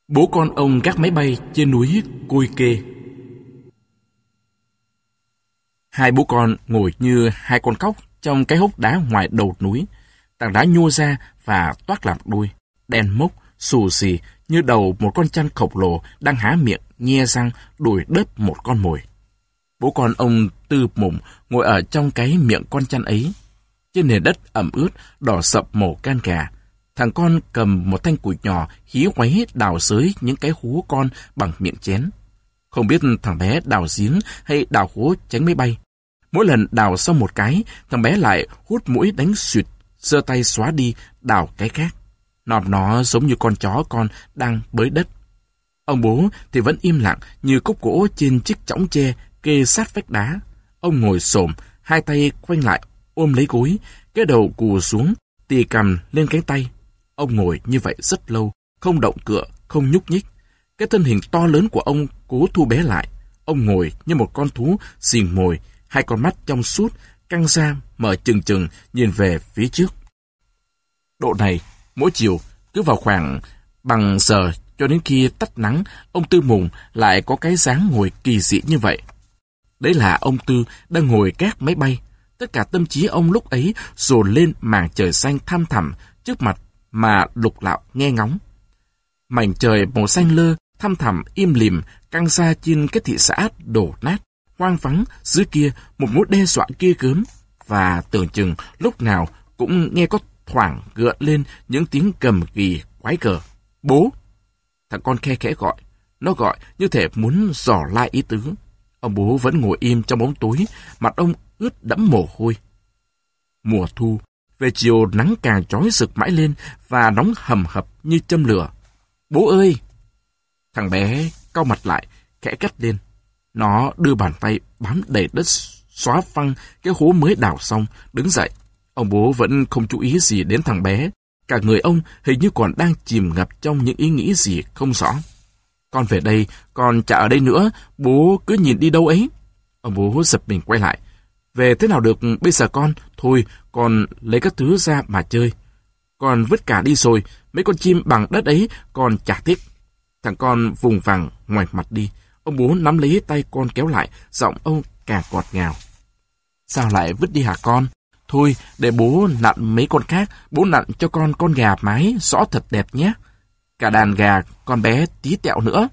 Bố con ông gác máy bay trên núi Côi Kê. Hai bố con ngồi như hai con cóc trong cái hốc đá ngoài đầu núi. Tảng đá nhô ra và toác làm đuôi, đen mốc, xù xì như đầu một con chăn khổng lồ đang há miệng, nhe răng đuổi đớp một con mồi. Bố con ông Tư Mùng ngồi ở trong cái miệng con chăn ấy. Trên nền đất ẩm ướt, đỏ sậm màu can gà. Thằng con cầm một thanh củi nhỏ hí hoáy đào xới những cái hố con bằng miệng chén. Không biết thằng bé đào giếng hay đào hố tránh máy bay. Mỗi lần đào xong một cái, thằng bé lại hút mũi đánh xụt, giơ tay xóa đi, đào cái khác. Nó giống như con chó con đang bới đất. Ông bố thì vẫn im lặng như cốc gỗ trên chiếc chõng tre kê sát vách đá. Ông ngồi xổm, hai tay quanh lại ôm lấy gối, cái đầu cù xuống, tì cằm lên cánh tay. Ông ngồi như vậy rất lâu, không động cựa, không nhúc nhích. Cái thân hình to lớn của ông cố thu bé lại. Ông ngồi như một con thú xìn mồi, hai con mắt trong suốt, căng ra, mở trừng trừng, nhìn về phía trước. Độ này, mỗi chiều, cứ vào khoảng bằng giờ cho đến khi tắt nắng, ông Tư Mùng lại có cái dáng ngồi kỳ dị như vậy. Đấy là ông Tư đang ngồi gác máy bay. Tất cả tâm trí ông lúc ấy dồn lên mảng trời xanh thăm thẳm trước mặt mà lục lạo nghe ngóng. Mảnh trời màu xanh lơ, thăm thẳm im lìm căng ra trên cái thị xã đổ nát, hoang vắng dưới kia một mối đe dọa ghê gớm, và tưởng chừng lúc nào cũng nghe có thoảng gợn lên những tiếng gầm ghì quái gở. Bố! Thằng con khe khẽ gọi. Nó gọi như thể muốn dò la ý tứ. Ông bố vẫn ngồi im trong bóng tối, mặt ông ướt đẫm mồ hôi. Mùa thu, về chiều nắng càng chói rực mãi lên và nóng hầm hập như châm lửa. Bố ơi! Thằng bé cau mặt lại, khẽ cắt lên. Nó đưa bàn tay bám đầy đất xóa phăng cái hố mới đào xong, đứng dậy. Ông bố vẫn không chú ý gì đến thằng bé. Cả người ông hình như còn đang chìm ngập trong những ý nghĩ gì không rõ. Con về đây, con chả ở đây nữa, bố cứ nhìn đi đâu ấy. Ông bố giật mình quay lại. Về thế nào được bây giờ con? Thôi, con lấy các thứ ra mà chơi. Con vứt cả đi rồi, mấy con chim bằng đất ấy con chả thích. Thằng con vùng vằng ngoảnh mặt đi. Ông bố nắm lấy tay con kéo lại, giọng ông càng ngọt ngào. Sao lại vứt đi hả con? Thôi, để bố nặn mấy con khác, bố nặn cho con gà mái rõ thật đẹp nhé. Cả đàn gà, con bé tí tẹo nữa.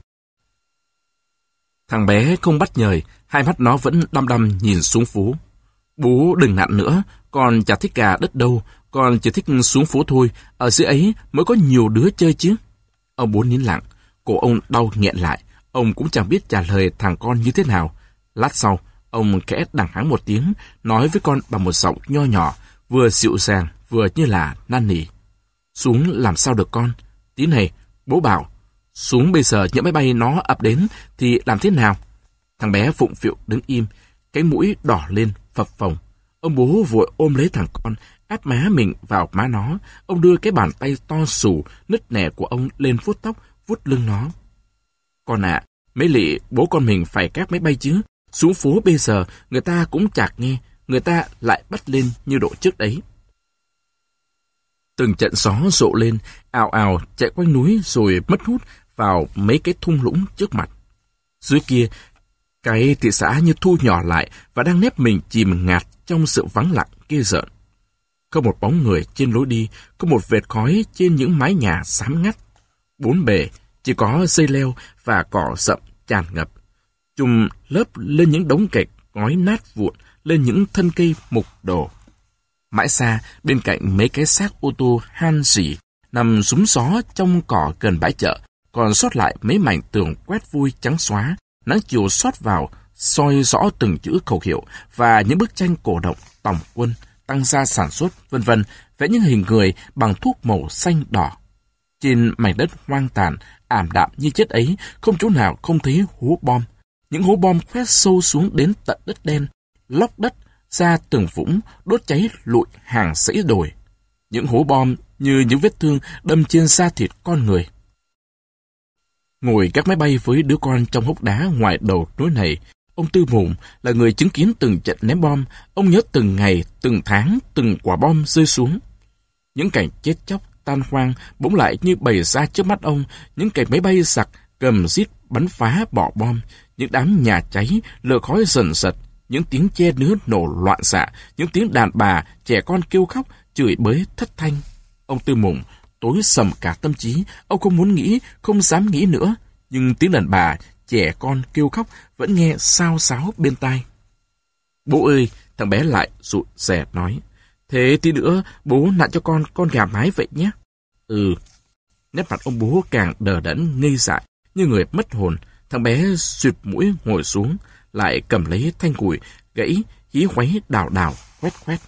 Thằng bé không bắt nhời, hai mắt nó vẫn đăm đăm nhìn xuống phố. Bố đừng nặn nữa, con chả thích gà đất đâu, con chỉ thích xuống phố thôi, ở dưới ấy mới có nhiều đứa chơi chứ. Ông bố nín lặng, cổ ông đau nghẹn lại, ông cũng chẳng biết trả lời thằng con như thế nào. Lát sau, ông khẽ đằng hắng một tiếng, nói với con bằng một giọng nho nhỏ, vừa dịu dàng, vừa như là năn nỉ. Xuống làm sao được con? Tí này, bố bảo, xuống bây giờ những máy bay nó ập đến thì làm thế nào? Thằng bé phụng phịu đứng im, cái mũi đỏ lên, phập phồng. Ông bố vội ôm lấy thằng con, áp má mình vào má nó. Ông đưa cái bàn tay to xù, nứt nẻ của ông lên vuốt tóc, vuốt lưng nó. Con ạ, mấy lị bố con mình phải cáp máy bay chứ. Xuống phố bây giờ, người ta cũng chạc nghe, người ta lại bắt lên như độ trước đấy. Từng trận gió rộ lên, ào ào chạy quanh núi rồi mất hút vào mấy cái thung lũng trước mặt. Dưới kia, cái thị xã như thu nhỏ lại và đang nép mình chìm ngạt trong sự vắng lặng ghê rợn. Không một bóng người trên lối đi, không một vệt khói trên những mái nhà xám ngắt. Bốn bề chỉ có dây leo và cỏ rậm tràn ngập, chùm lớp lên những đống gạch ngói nát vụn, lên những thân cây mục đổ. Mãi xa, bên cạnh mấy cái xác ô tô han rỉ, nằm rúm gió trong cỏ gần bãi chợ, còn sót lại mấy mảnh tường quét vui trắng xóa, nắng chiều xót vào, soi rõ từng chữ khẩu hiệu và những bức tranh cổ động, tòng quân, tăng gia sản xuất, vân vân, vẽ những hình người bằng thuốc màu xanh đỏ. Trên mảnh đất hoang tàn, ảm đạm như chết ấy, không chỗ nào không thấy hố bom. Những hố bom khoét sâu xuống đến tận đất đen, lóc đất ra từng vũng, đốt cháy lụi hàng dãy đồi. Những hố bom như những vết thương đâm trên da thịt con người. Ngồi các máy bay với đứa con trong hốc đá ngoài đầu núi này, ông Tư Mùng là người chứng kiến từng trận ném bom. Ông nhớ từng ngày, từng tháng, từng quả bom rơi xuống. Những cảnh chết chóc, tan hoang bỗng lại như bày ra trước mắt ông, những cảnh máy bay giặc cầm rít bắn phá bỏ bom, những đám nhà cháy lửa khói dần dật, những tiếng che nứa nổ loạn xạ, những tiếng đàn bà trẻ con kêu khóc chửi bới thất thanh. Ông Tư Mùng tối sầm cả tâm trí, ông không muốn nghĩ, không dám nghĩ nữa, nhưng tiếng đàn bà trẻ con kêu khóc vẫn nghe xao xáo bên tai. Bố ơi, thằng bé lại rụi rè nói, thế tí nữa bố nặn cho con gà mái vậy nhé. Ừ. Nét mặt ông bố càng đờ đẫn ngây dại, như người mất hồn. Thằng bé suyệt mũi ngồi xuống, lại cầm lấy thanh củi, gãy, hí hoáy đào đào, khoét khoét.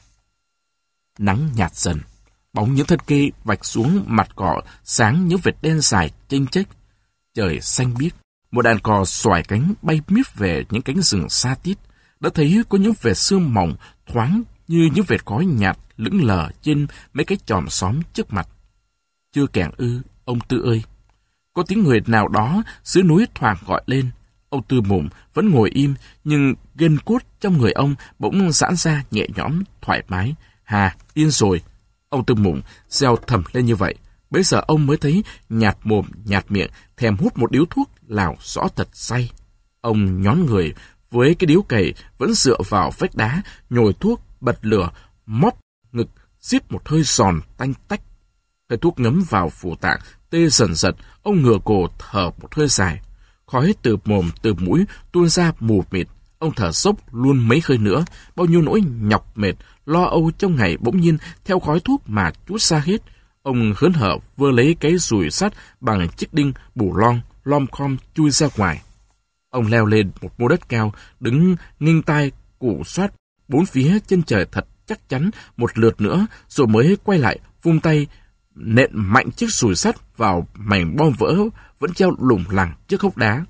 Nắng nhạt dần, bóng những thân cây vạch xuống mặt cỏ sáng những vệt đen dài chênh chếch. Trời xanh biếc, một đàn cò xoài cánh bay miết về những cánh rừng xa tít. Đã thấy có những vệt sương mỏng thoáng như những vệt khói nhạt lững lờ trên mấy cái chòm xóm trước mặt. Chưa kẻng ư, ông Tư ơi. Có tiếng người nào đó dưới núi thoảng gọi lên. Ông Tư Mùng vẫn ngồi im, nhưng gân cốt trong người ông bỗng giãn ra nhẹ nhõm, thoải mái. Hà, yên rồi. Ông Tư Mùng reo thầm lên như vậy. Bây giờ ông mới thấy nhạt mồm, nhạt miệng, thèm hút một điếu thuốc lào rõ thật say. Ông nhón người với cái điếu cày vẫn dựa vào vách đá, nhồi thuốc, bật lửa, móp ngực, rít một hơi giòn tanh tách. Cái thuốc ngấm vào phủ tạng, tê dần dần, ông ngửa cổ thở một hơi dài. Khói từ mồm, từ mũi tuôn ra mù mịt. Ông thở dốc luôn mấy hơi nữa, bao nhiêu nỗi nhọc mệt, lo âu trong ngày bỗng nhiên theo khói thuốc mà trút ra hết. Ông hớn hở vơ lấy cái dùi sắt bằng chiếc đinh bù lom khom chui ra ngoài. Ông leo lên một mô đất cao, đứng nghênh tai củ soát bốn phía chân trời thật chắc chắn một lượt nữa, rồi mới quay lại vung tay nện mạnh chiếc dùi sắt vào mảnh bom vỡ vẫn treo lủng lẳng trước hốc đá.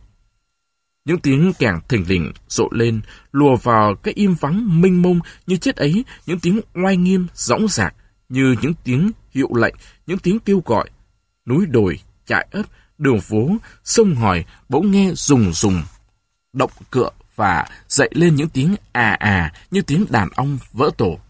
Những tiếng kèn thình lình rộ lên, lùa vào cái im vắng mênh mông như chết ấy, những tiếng oai nghiêm dõng dạc như những tiếng hiệu lệnh, những tiếng kêu gọi. Núi đồi, trại ấp, đường phố, sông ngòi bỗng nghe rùng rùng, động cựa và dậy lên những tiếng như tiếng đàn ong vỡ tổ.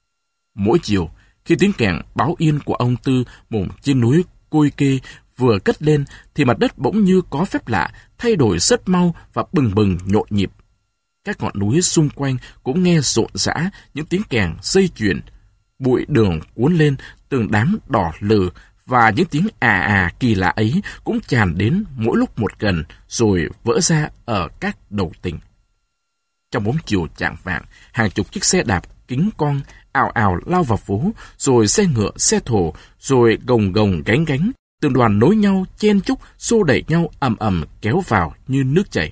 Mỗi chiều, khi tiếng kèn báo yên của ông Tư Mùng trên núi Côi Kê vừa cất lên, thì mặt đất bỗng như có phép lạ, thay đổi rất mau và bừng bừng nhộn nhịp. Các ngọn núi xung quanh cũng nghe rộn rã những tiếng kèn dây chuyền. Bụi đường cuốn lên từng đám đỏ lừ, và những tiếng kỳ lạ ấy cũng tràn đến mỗi lúc một gần, rồi vỡ ra ở các đầu tỉnh. Trong bóng chiều chạng vạng, hàng chục chiếc xe đạp kính con ào ào lao vào phố, rồi xe ngựa, xe thồ, rồi gồng gồng gánh gánh, từng đoàn nối nhau, chen chúc, xô đẩy nhau ầm ầm kéo vào như nước chảy.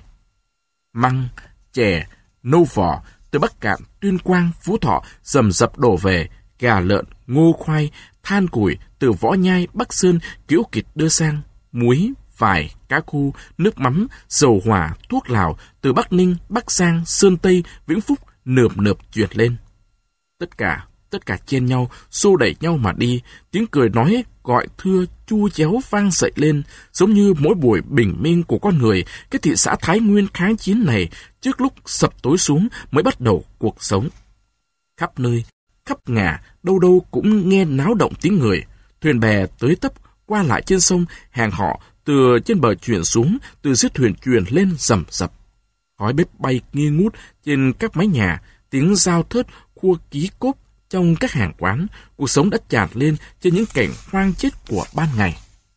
Măng, chè, nâu vỏ từ Bắc Cạn, Tuyên Quang, Phú Thọ rầm rập đổ về, gà lợn, ngô khoai, than củi từ Võ Nhai, Bắc Sơn kiễu kịt đưa sang, muối, vải, cá khô, nước mắm, dầu hỏa, thuốc lào từ Bắc Ninh, Bắc Giang, Sơn Tây, Vĩnh Phúc nườm nượp chuyển lên. Tất cả chen nhau, xô đẩy nhau mà đi, tiếng cười nói gọi thưa chu chéo vang dậy lên, giống như mỗi buổi bình minh của con người. Cái thị xã Thái Nguyên kháng chiến này trước lúc sập tối xuống mới bắt đầu cuộc sống. Khắp nơi, khắp ngả, đâu đâu cũng nghe náo động tiếng người, thuyền bè tới tấp qua lại trên sông, hàng họ từ trên bờ chuyển xuống, từ dưới thuyền chuyển lên rầm rập. Khói bếp bay nghi ngút trên các mái nhà, tiếng dao thớt khua ký cốp trong các hàng quán. Cuộc sống đã tràn lên trên những cảnh hoang chết của ban ngày.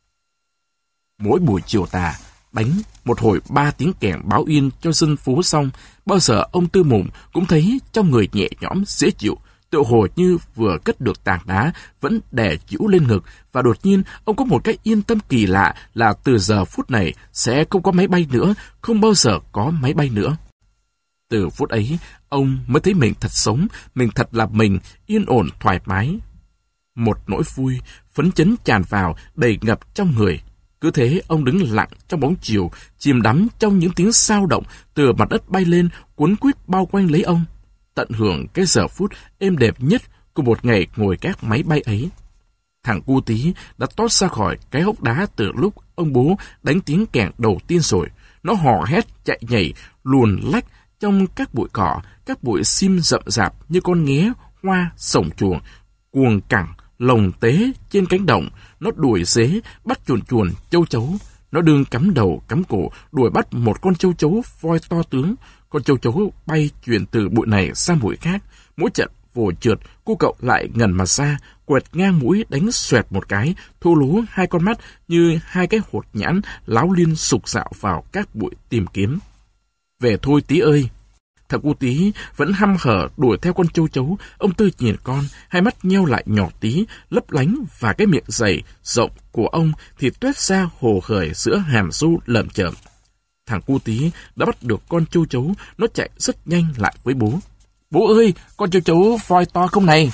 Mỗi buổi chiều tà, đánh một hồi 3 tiếng kèn báo yên cho dân phố xong, bao giờ ông Tư Mùng cũng thấy trong người nhẹ nhõm dễ chịu, tựa hồ như vừa cất được tảng đá vẫn đè chịu lên ngực, và đột nhiên ông có một cái yên tâm kỳ lạ là từ giờ phút này sẽ không có máy bay nữa, không bao giờ có máy bay nữa. Từ phút ấy, ông mới thấy mình thật sống, mình thật là mình, yên ổn thoải mái. Một nỗi vui, phấn chấn tràn vào, đầy ngập trong người. Cứ thế ông đứng lặng trong bóng chiều, chìm đắm trong những tiếng xao động từ mặt đất bay lên, cuốn quýt bao quanh lấy ông, tận hưởng cái giờ phút êm đẹp nhất của một ngày ngồi các máy bay ấy. Thằng cu tí đã tót ra khỏi cái hốc đá từ lúc ông bố đánh tiếng kèn đầu tiên rồi. Nó hò hét, chạy nhảy, luồn lách trong các bụi cỏ, các bụi sim rậm rạp như con nghé hoa sổng chuồng, cuồng cẳng lồng tế trên cánh đồng, nó đuổi dế, bắt chuồn chuồn, châu chấu. Nó đương cắm đầu, cắm cổ, đuổi bắt một con châu chấu voi to tướng. Con châu chấu bay chuyển từ bụi này sang bụi khác. Mỗi trận vồ trượt, cô cậu lại ngẩn mặt ra, quẹt ngang mũi đánh xoẹt một cái, thô lố hai con mắt như hai cái hột nhãn láo liên sục sạo vào các bụi tìm kiếm. Về thôi Tí ơi! Thằng cu Tí vẫn hăm hở đuổi theo con châu chấu. Ông Tư nhìn con, hai mắt nheo lại nhỏ tí, lấp lánh, và cái miệng dày, rộng của ông thì tuét ra hồ hởi giữa hàm râu lởm chởm. Thằng cu Tí đã bắt được con châu chấu, nó chạy rất nhanh lại với bố. Bố ơi, con châu chấu voi to không này?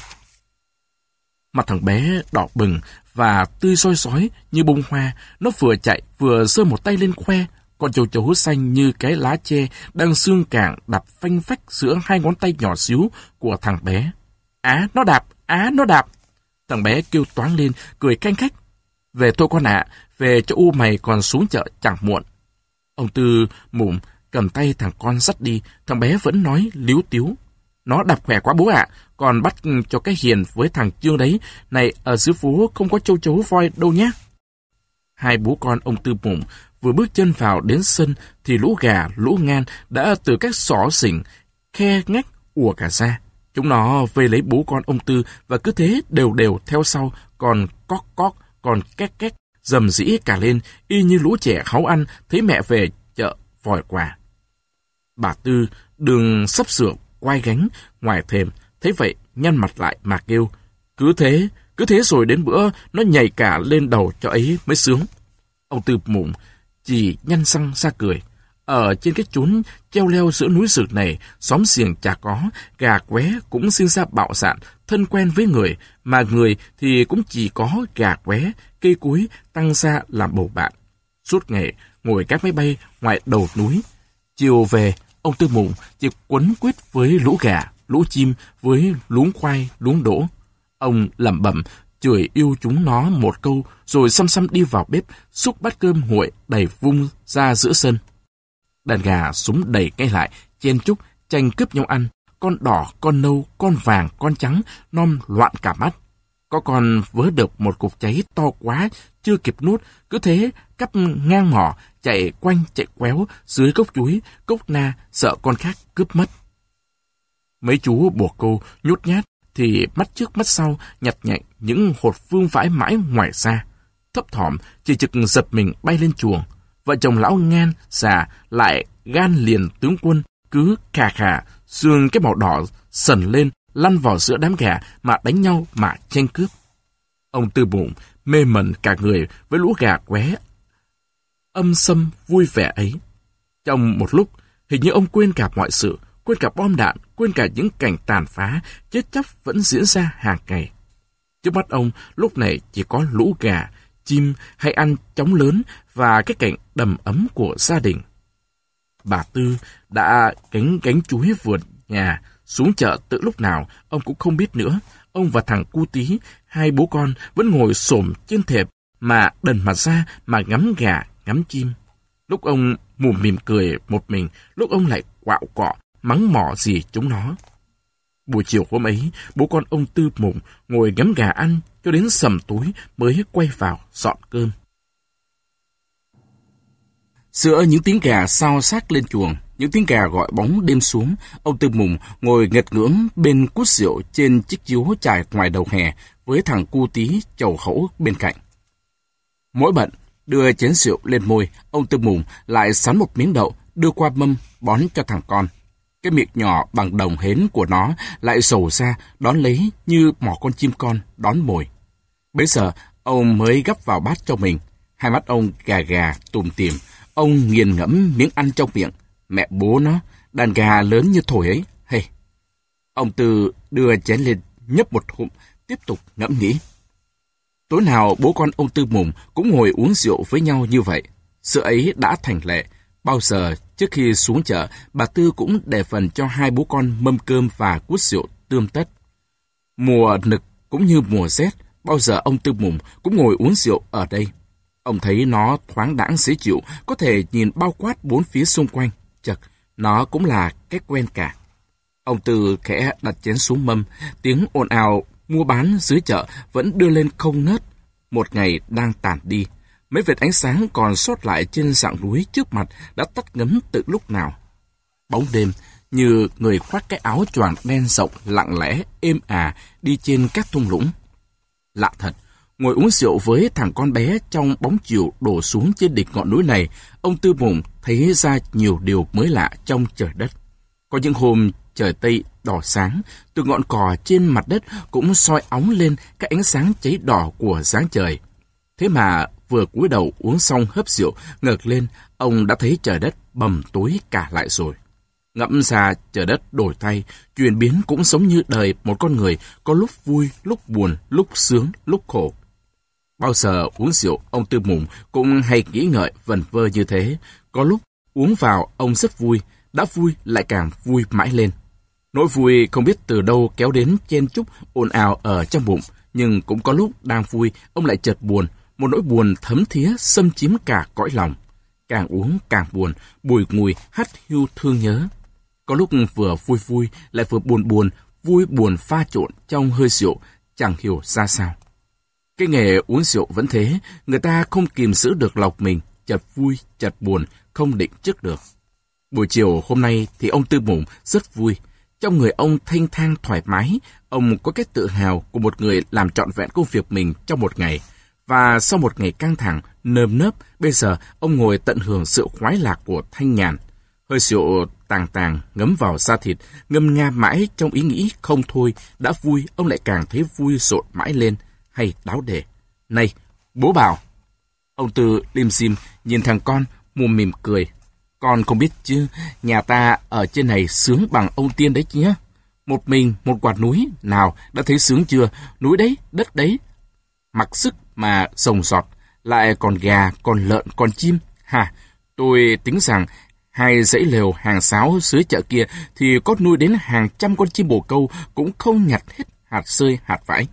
Mặt thằng bé đỏ bừng và tươi soi sói như bông hoa. Nó vừa chạy vừa giơ một tay lên khoe. Con châu chấu xanh như cái lá tre đang xương cảng đạp phanh phách giữa hai ngón tay nhỏ xíu của thằng bé. Á, nó đạp! Á, nó đạp! Thằng bé kêu toáng lên, cười khanh khách. Về thôi con ạ, về cho u mày còn xuống chợ chẳng muộn. Ông Tư Mụm cầm tay thằng con dắt đi, thằng bé vẫn nói líu tíu. Nó đạp khỏe quá bố ạ, còn bắt cho cái Hiền với thằng Trương đấy. Này, ở dưới phố không có châu chấu voi đâu nhé. Hai bố con ông Tư Mụm vừa bước chân vào đến sân thì lũ gà, lũ ngan đã từ các xỏ xỉnh, khe ngách ùa cả ra. Chúng nó vây lấy bố con ông Tư và cứ thế đều đều theo sau, còn cóc cóc, còn két két, rầm rĩ cả lên, y như lũ trẻ háu ăn thấy mẹ về chợ vòi quà. Bà Tư đường sắp sửa quay gánh ngoài thềm, thấy vậy nhăn mặt lại mà kêu, cứ thế rồi đến bữa nó nhảy cả lên đầu cho ấy mới sướng. Ông Tư Mụm chỉ nhăn răng ra cười. Ở trên cái chốn treo leo giữa núi rừng này, xóm xiềng chả có, gà qué cũng sinh ra bạo dạn, thân quen với người, mà người thì cũng chỉ có gà qué, cây cối tăng ra làm bầu bạn. Suốt ngày ngồi các máy bay ngoài đầu núi. Chiều về, ông Tư Mụm chỉ quấn quýt với lũ gà, lũ chim, với luống khoai, luống đỗ. Ông lẩm bẩm chửi yêu chúng nó một câu, rồi xăm xăm đi vào bếp, xúc bát cơm nguội đầy vung ra giữa sân. Đàn gà súng đầy ngay lại, chen chúc, tranh cướp nhau ăn. Con đỏ, con nâu, con vàng, con trắng, non loạn cả mắt. Có con vớ được một cục cháy to quá, chưa kịp nuốt, cứ thế cắp ngang mỏ, chạy quanh chạy quéo dưới gốc chuối, gốc na, sợ con khác cướp mất. Mấy chú bồ câu nhút nhát thì mắt trước mắt sau nhặt nhạnh những hột vương vãi mãi ngoài xa. Thấp thỏm chỉ trực giật mình bay lên chuồng. Vợ chồng lão ngan già lại gan liền tướng quân, cứ khà khà xương cái màu đỏ sần lên, lăn vào giữa đám gà mà đánh nhau mà tranh cướp. Ông Tư Mụm mê mẩn cả người với lũ gà qué âm sâm vui vẻ ấy. Trong một lúc, hình như ông quên cả mọi sự, quên cả bom đạn, quên cả những cảnh tàn phá, chết chóc vẫn diễn ra hàng ngày. Trước mắt ông lúc này chỉ có lũ gà, chim hay ăn chóng lớn và cái cảnh đầm ấm của gia đình. Bà Tư đã gánh chuối vườn nhà xuống chợ từ lúc nào ông cũng không biết nữa. Ông và thằng cu Tí, hai bố con vẫn ngồi xổm trên thềm mà đần mặt ra mà ngắm gà, ngắm chim. Lúc ông mùm mỉm cười một mình, lúc ông lại quạo quọ mắng mỏ gì chúng nó. Buổi chiều hôm ấy, bố con ông Tư Mụm ngồi ngắm gà ăn cho đến sầm tối mới quay vào dọn cơm. Giữa những tiếng gà xao xác lên chuồng, những tiếng gà gọi bóng đêm xuống, ông Tư Mụm ngồi nghệt ngưỡng bên cút rượu trên chiếc chiếu trải ngoài đầu hè với thằng cu Tí chầu hẫu bên cạnh. Mỗi bận đưa chén rượu lên môi, ông Tư Mụm lại sắn một miếng đậu đưa qua mâm bón cho thằng con. Cái miệng nhỏ bằng đồng hến của nó lại sầu ra đón lấy như mỏ con chim con đón mồi. Bấy giờ ông mới gắp vào bát cho mình. Hai mắt ông gà gà tùm tìm. Ông nghiền ngẫm miếng ăn trong miệng. Mẹ bố nó, đàn gà lớn như thổi ấy. Hey. Ông Tư đưa chén lên nhấp một hụm, tiếp tục ngẫm nghĩ. Tối nào bố con ông Tư Mụm cũng ngồi uống rượu với nhau như vậy. Sự ấy đã thành lệ. Bao giờ trước khi xuống chợ, bà Tư cũng để phần cho hai bố con mâm cơm và cút rượu tươm tất. Mùa nực cũng như mùa rét, bao giờ ông Tư Mụm cũng ngồi uống rượu ở đây. Ông thấy nó thoáng đãng dễ chịu, có thể nhìn bao quát bốn phía xung quanh. Chật, nó cũng là cái quen cả. Ông Tư khẽ đặt chén xuống mâm, tiếng ồn ào mua bán dưới chợ vẫn đưa lên không ngớt. Một ngày đang tàn đi, mấy vệt ánh sáng còn sót lại trên dặng núi trước mặt đã tắt ngấm từ lúc nào. Bóng đêm, như người khoác cái áo choàng đen rộng lặng lẽ, êm ả đi trên các thung lũng. Lạ thật, ngồi uống rượu với thằng con bé trong bóng chiều đổ xuống trên đỉnh ngọn núi này, ông Tư Mùng thấy ra nhiều điều mới lạ trong trời đất. Có những hôm trời Tây đỏ sáng, từ ngọn cỏ trên mặt đất cũng soi óng lên các ánh sáng cháy đỏ của sáng trời. Thế mà vừa cúi đầu uống xong hớp rượu, ngẩng lên, ông đã thấy trời đất bầm tối cả lại rồi. Ngẫm ra trời đất đổi thay, chuyển biến cũng giống như đời một con người, có lúc vui, lúc buồn, lúc sướng, lúc khổ. Bao giờ uống rượu, ông Tư Mùng cũng hay nghĩ ngợi vẩn vơ như thế. Có lúc uống vào ông rất vui, đã vui lại càng vui mãi lên. Nỗi vui không biết từ đâu kéo đến chen chúc ồn ào ở trong bụng, nhưng cũng có lúc đang vui, ông lại chợt buồn, một nỗi buồn thấm thía xâm chiếm cả cõi lòng. Càng uống càng buồn, bùi ngùi hắt hiu thương nhớ. Có lúc vừa vui vui lại vừa buồn buồn, vui buồn pha trộn trong hơi rượu, chẳng hiểu ra sao. Cái nghề uống rượu vẫn thế, người ta không kìm giữ được lòng mình, chợt vui, chợt buồn, không định trước được. Buổi chiều hôm nay thì ông Tư Mùng rất vui. Trong người ông thanh thang thoải mái, ông có cái tự hào của một người làm trọn vẹn công việc mình trong một ngày. Và sau một ngày căng thẳng, nơm nớp, bây giờ ông ngồi tận hưởng sự khoái lạc của thanh nhàn. Hơi rượu tàng tàng ngấm vào da thịt, ngâm nga mãi trong ý nghĩ không thôi, đã vui ông lại càng thấy vui rộn mãi lên, hay đáo để. Này, bố bảo. Ông Tư lim dim nhìn thằng con, mồm mỉm cười. Con không biết chứ, nhà ta ở trên này sướng bằng ông Tiên đấy chứ. Một mình, một quạt núi, nào, đã thấy sướng chưa? Núi đấy, đất đấy. Mặc sức mà rồng rọt, lại còn gà, còn lợn, còn chim. Hả, tôi tính rằng 2 dãy lều hàng sáo dưới chợ kia thì có nuôi đến hàng trăm con chim bồ câu cũng không nhặt hết hạt rơi hạt vãi.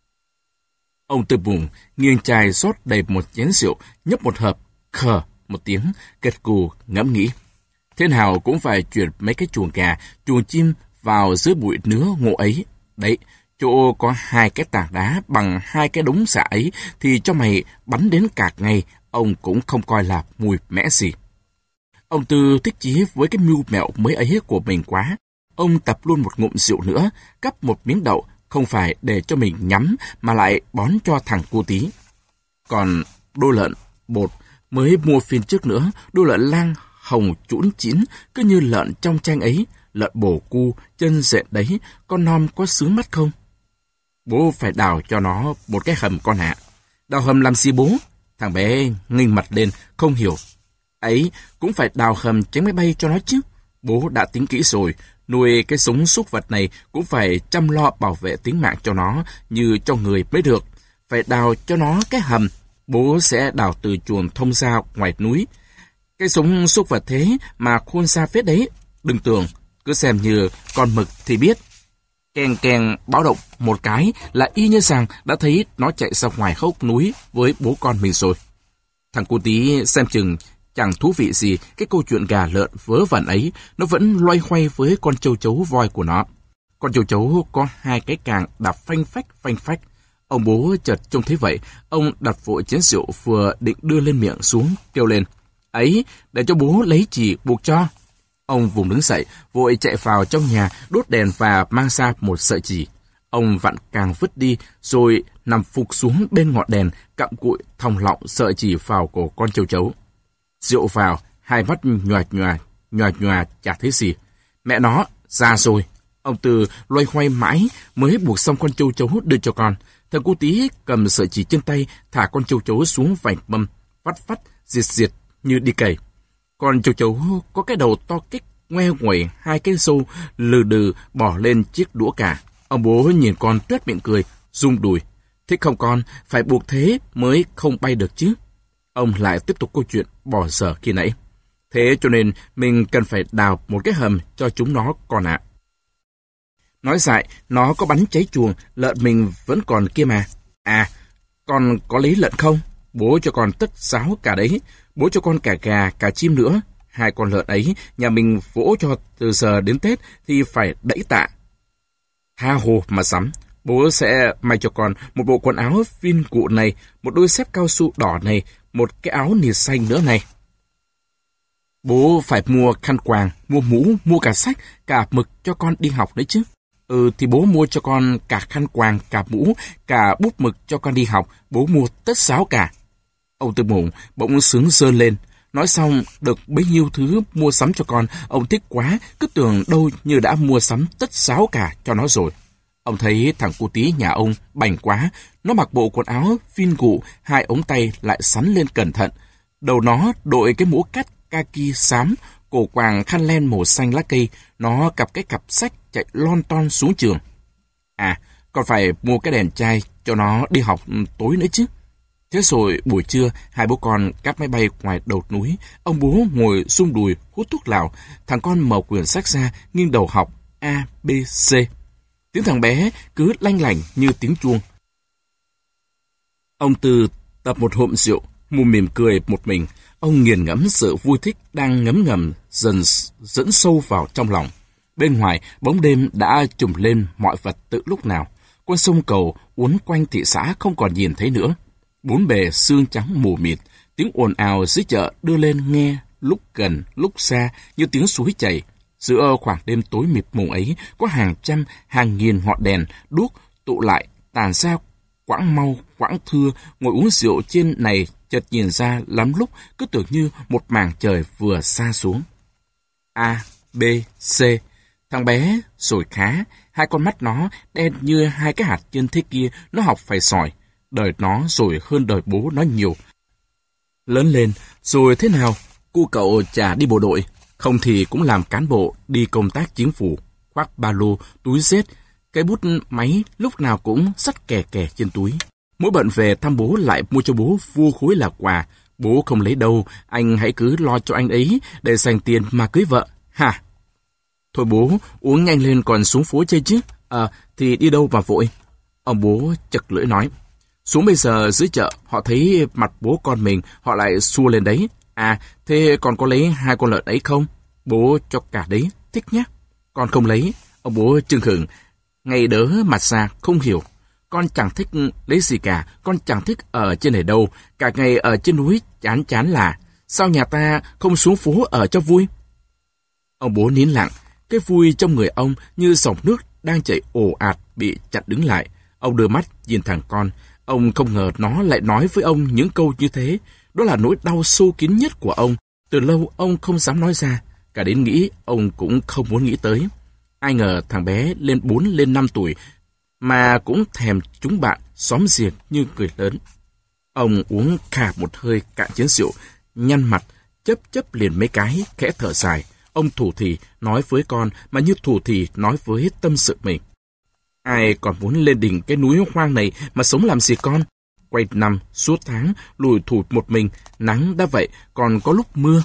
Ông Tư Mùng nghiêng chai rót đầy một chén rượu, nhấp một hớp, khờ một tiếng, gật gù ngẫm nghĩ. Thế nào cũng phải chuyển mấy cái chuồng gà, chuồng chim vào dưới bụi nứa ngộ ấy. Đấy, chỗ có 2 cái tảng đá bằng 2 cái đống xạ ấy thì cho mày bắn đến cạc ngày, ông cũng không coi là mùi mẽ gì. Ông Tư thích chí với cái mưu mẹo mới ấy của mình quá. Ông tập luôn một ngụm rượu nữa, cắp một miếng đậu, không phải để cho mình nhắm mà lại bón cho thằng cu tí. Còn đô lợn bột mới mua phiên trước nữa, đô lợn lang hồng chũn chín, cứ như lợn trong tranh ấy, lợn bổ cu, chân dện đấy, con non có sướng mắt không? Bố phải đào cho nó một cái hầm con ạ. Đào hầm làm gì bố? Thằng bé nghênh mặt lên, không hiểu. Ấy, cũng phải đào hầm tránh máy bay cho nó chứ. Bố đã tính kỹ rồi, nuôi cái súng súc vật này cũng phải chăm lo bảo vệ tính mạng cho nó như cho người mới được. Phải đào cho nó cái hầm, bố sẽ đào từ chuồng thông ra ngoài núi. Cái súng súc vật thế mà khôn xa phết đấy, đừng tưởng, cứ xem như con mực thì biết. Keng keng báo động một cái là y như rằng đã thấy nó chạy ra ngoài hốc núi với bố con mình rồi. Thằng cu tí xem chừng chẳng thú vị gì cái câu chuyện gà lợn vớ vẩn ấy, nó vẫn loay hoay với con châu chấu voi của nó. Con châu chấu có 2 cái càng đạp phanh phách. Ông bố chợt trông thấy vậy, ông đặt vội chén rượu vừa định đưa lên miệng xuống, kêu lên. Ấy, để cho bố lấy chì buộc cho. Ông vùng đứng dậy, vội chạy vào trong nhà, đốt đèn và mang ra một sợi chì. Ông vặn càng vứt đi, rồi nằm phục xuống bên ngọn đèn, cặm cụi thòng lọng sợi chì vào cổ con châu chấu. Rượu vào, 2 mắt nhòa chả thấy gì. Mẹ nó, ra rồi. Ông Tư loay hoay mãi mới buộc xong con châu chấu đưa cho con. Thằng cu tí cầm sợi chỉ trên tay, thả con châu chấu xuống vành mâm, vắt diệt như đi cày. Con châu chấu có cái đầu to kích, ngoe nguẩy 2 cái râu lừ đừ bỏ lên chiếc đũa cả. Ông bố nhìn con tuét miệng cười, rung đùi. Thích không con, phải buộc thế mới không bay được chứ. Ông lại tiếp tục câu chuyện bỏ dở khi nãy. Thế cho nên mình cần phải đào một cái hầm cho chúng nó con ạ. Nói dại, nó có bắn cháy chuồng, lợn mình vẫn còn kia mà. À, con có lấy lợn không? Bố cho con tất sáo cả đấy. Bố cho con cả gà, cả chim nữa. 2 con lợn ấy, nhà mình vỗ cho từ giờ đến Tết thì phải đẫy tạ. Tha hồ mà sắm. Bố sẽ may cho con một bộ quần áo phin cụ này, một đôi dép cao su đỏ này, một cái áo nịt xanh nữa này. Bố phải mua khăn quàng, mua mũ, mua cả sách, cả mực cho con đi học đấy chứ. Thì bố mua cho con cả khăn quàng, cả mũ, cả bút mực cho con đi học. Bố mua tất sáo cả. Ông Tư Mụng bỗng sướng rơn lên. Nói xong, được bấy nhiêu thứ mua sắm cho con, ông thích quá, cứ tưởng đâu như đã mua sắm tất sáo cả cho nó rồi. Ông thấy thằng cu tí nhà ông bảnh quá, nó mặc bộ quần áo phin cụ, hai ống tay lại sắn lên cẩn thận. Đầu nó đội cái mũ cắt kaki xám, cổ quàng khăn len màu xanh lá cây, nó cặp cái cặp sách chạy lon ton xuống trường. Còn phải mua cái đèn chai cho nó đi học tối nữa chứ. Thế rồi buổi trưa, hai bố con cáp máy bay ngoài đầu núi. Ông bố ngồi sung đùi hút thuốc lào. Thằng con mở quyển sách ra, nghiêng đầu học A, B, C. Tiếng thằng bé cứ lanh lảnh như tiếng chuông. Ông Tư tập một hộp rượu, mỉm cười một mình. Ông nghiền ngẫm sự vui thích đang ngấm ngầm dần dẫn sâu vào trong lòng. Bên ngoài, bóng đêm đã trùm lên mọi vật từ lúc nào. Con sông Cầu uốn quanh thị xã không còn nhìn thấy nữa. Bốn bề sương trắng mù mịt, tiếng ồn ào dưới chợ đưa lên nghe lúc gần lúc xa như tiếng suối chảy. Giữa khoảng đêm tối mịt mùng ấy có hàng trăm, hàng nghìn ngọn đèn đuốc tụ lại tàn ra quãng mau quãng thưa. Ngồi uống rượu trên này chợt nhìn ra lắm lúc cứ tưởng như một mảng trời vừa xa xuống. A, B, C. Thằng bé rồi khá, hai con mắt nó đen như hai cái hạt trên thế kia. Nó học phải giỏi, đời nó rồi hơn đời bố nó nhiều. Lớn lên rồi thế nào? Cu cậu chả đi bộ đội, không thì cũng làm cán bộ đi công tác chính phủ, khoác ba lô, túi dết, cái bút máy lúc nào cũng xách kè kè trên túi. Mỗi bận về thăm bố lại mua cho bố vua khối là quà. Bố không lấy đâu, anh hãy cứ lo cho anh ấy để dành tiền mà cưới vợ. Hả? Thôi bố, uống nhanh lên còn xuống phố chơi chứ. Thì đi đâu mà vội? Ông bố chật lưỡi nói. Xuống bây giờ dưới chợ, họ thấy mặt bố con mình, họ lại xua lên đấy. Thế còn có lấy hai con lợn ấy không? Bố cho cả đấy, thích nhá. Con không lấy. Ông bố chưng hửng, ngay đớ mặt ra, không hiểu. Con chẳng thích lấy gì cả, con chẳng thích ở trên này đâu. Cả ngày ở trên núi chán chán là. Sao nhà ta không xuống phố ở cho vui? Ông bố nín lặng, cái vui trong người ông như dòng nước đang chảy ồ ạt bị chặn đứng lại. Ông đưa mắt nhìn thằng con. Ông không ngờ nó lại nói với ông những câu như thế. Đó là nỗi đau sâu kín nhất của ông. Từ lâu ông không dám nói ra. Cả đến nghĩ ông cũng không muốn nghĩ tới. Ai ngờ thằng bé lên 4 lên 5 tuổi mà cũng thèm chúng bạn xóm giềng như người lớn. Ông uống khà một hơi cạn chén rượu, nhăn mặt, chớp liền mấy cái, khẽ thở dài. Ông thủ thỉ nói với con mà như thủ thỉ nói với tâm sự mình. Ai còn muốn lên đỉnh cái núi hoang này mà sống làm gì con? Quay năm, suốt tháng, lùi thụt một mình, nắng đã vậy, còn có lúc mưa.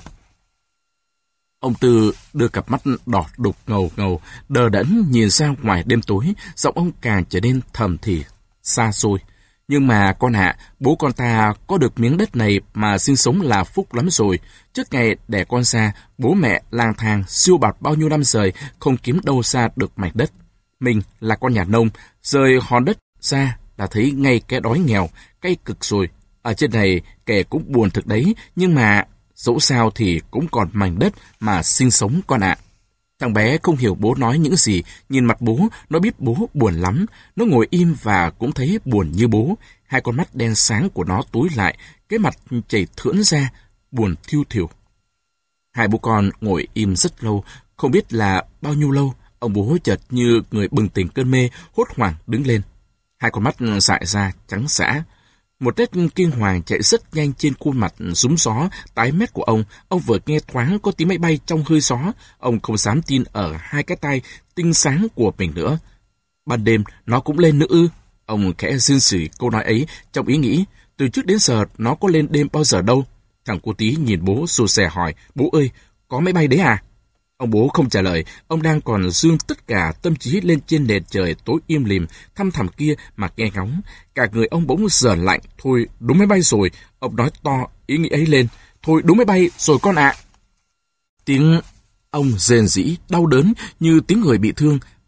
Ông Tư đưa cặp mắt đỏ đục ngầu ngầu, đờ đẫn nhìn ra ngoài đêm tối, giọng ông càng trở nên thầm thì, xa xôi. Nhưng mà con ạ, bố con ta có được miếng đất này mà sinh sống là phúc lắm rồi. Trước ngày đẻ con ra, bố mẹ lang thang siêu bạt bao nhiêu năm trời, không kiếm đâu ra được mảnh đất. Mình là con nhà nông, rời hòn đất ra là thấy ngay cái đói nghèo, cay cực rồi. Ở trên này kẻ cũng buồn thực đấy, nhưng mà dẫu sao thì cũng còn mảnh đất mà sinh sống con ạ. Thằng bé không hiểu bố nói những gì, nhìn mặt bố, nó biết bố buồn lắm. Nó ngồi im và cũng thấy buồn như bố. Hai con mắt đen sáng của nó tối lại, cái mặt chảy thưỡn ra, buồn thiu thiểu. Hai bố con ngồi im rất lâu, không biết là bao nhiêu lâu. Ông bố chợt như người bừng tỉnh cơn mê, hốt hoảng đứng lên. Hai con mắt dại ra, trắng sã. Một nét kinh hoàng chạy rất nhanh trên khuôn mặt rúm gió, tái mét của ông. Ông vừa nghe thoáng có tiếng máy bay trong hơi gió. Ông không dám tin ở hai cái tai tinh sáng của mình nữa. Ban đêm, nó cũng lên nữa ư? Ông khẽ rên rỉ câu nói ấy trong ý nghĩ. Từ trước đến giờ, nó có lên đêm bao giờ đâu. Thằng cô tí nhìn bố rụt rè hỏi, bố ơi, có máy bay đấy à? Ông bố không trả lời, ông đang còn dương tất cả tâm trí lên trên nền trời tối im lìm, thăm thẳm kia mà nghe ngóng. Cả người ông bỗng dởn lạnh, thôi đúng máy bay rồi, ông nói to ý nghĩ ấy lên, thôi đúng máy bay rồi con ạ. Tiếng ông rền rĩ, đau đớn như tiếng người bị thương,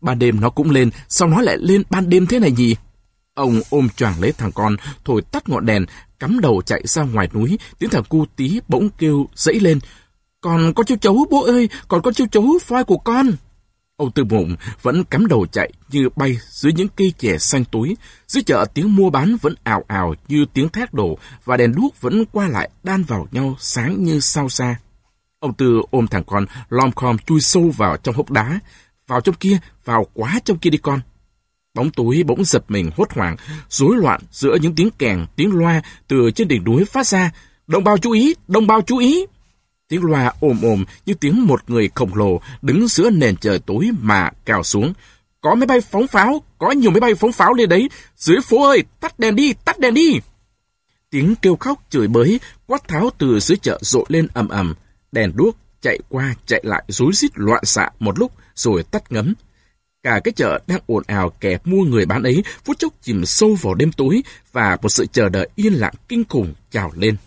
Ban đêm nó cũng lên, sao nó lại lên ban đêm thế này nhỉ? Ông ôm choàng lấy thằng con, thổi tắt ngọn đèn, cắm đầu chạy ra ngoài núi. Tiếng thằng cu tí bỗng kêu dẫy lên. Còn con châu chấu bố ơi, còn con châu chấu phoi của con. Ông Tư Mụng vẫn cắm đầu chạy như bay dưới những cây chè xanh túi. Dưới chợ tiếng mua bán vẫn ào ào như tiếng thét đổ và đèn đuốc vẫn qua lại đan vào nhau sáng như sao xa. Ông Tư ôm thằng con lom khom chui sâu vào trong hốc đá. Vào trong kia, vào quá trong kia đi con. Bóng tối bỗng giật mình hốt hoảng, rối loạn giữa những tiếng kèn, tiếng loa từ trên đỉnh núi phát ra. Đồng bào chú ý, đồng bào chú ý. Tiếng loa ồm ồm như tiếng một người khổng lồ đứng giữa nền trời tối mà cào xuống. Có máy bay phóng pháo, có nhiều máy bay phóng pháo lên đấy. Dưới phố ơi, tắt đèn đi, tắt đèn đi. Tiếng kêu khóc chửi bới, quát tháo từ dưới chợ rội lên ầm ầm. Đèn đuốc chạy qua chạy lại rối rít loạn xạ một lúc rồi tắt ngấm. Cả cái chợ đang ồn ào kẻ mua người bán ấy phút chốc chìm sâu vào đêm tối và một sự chờ đợi yên lặng kinh khủng trào lên.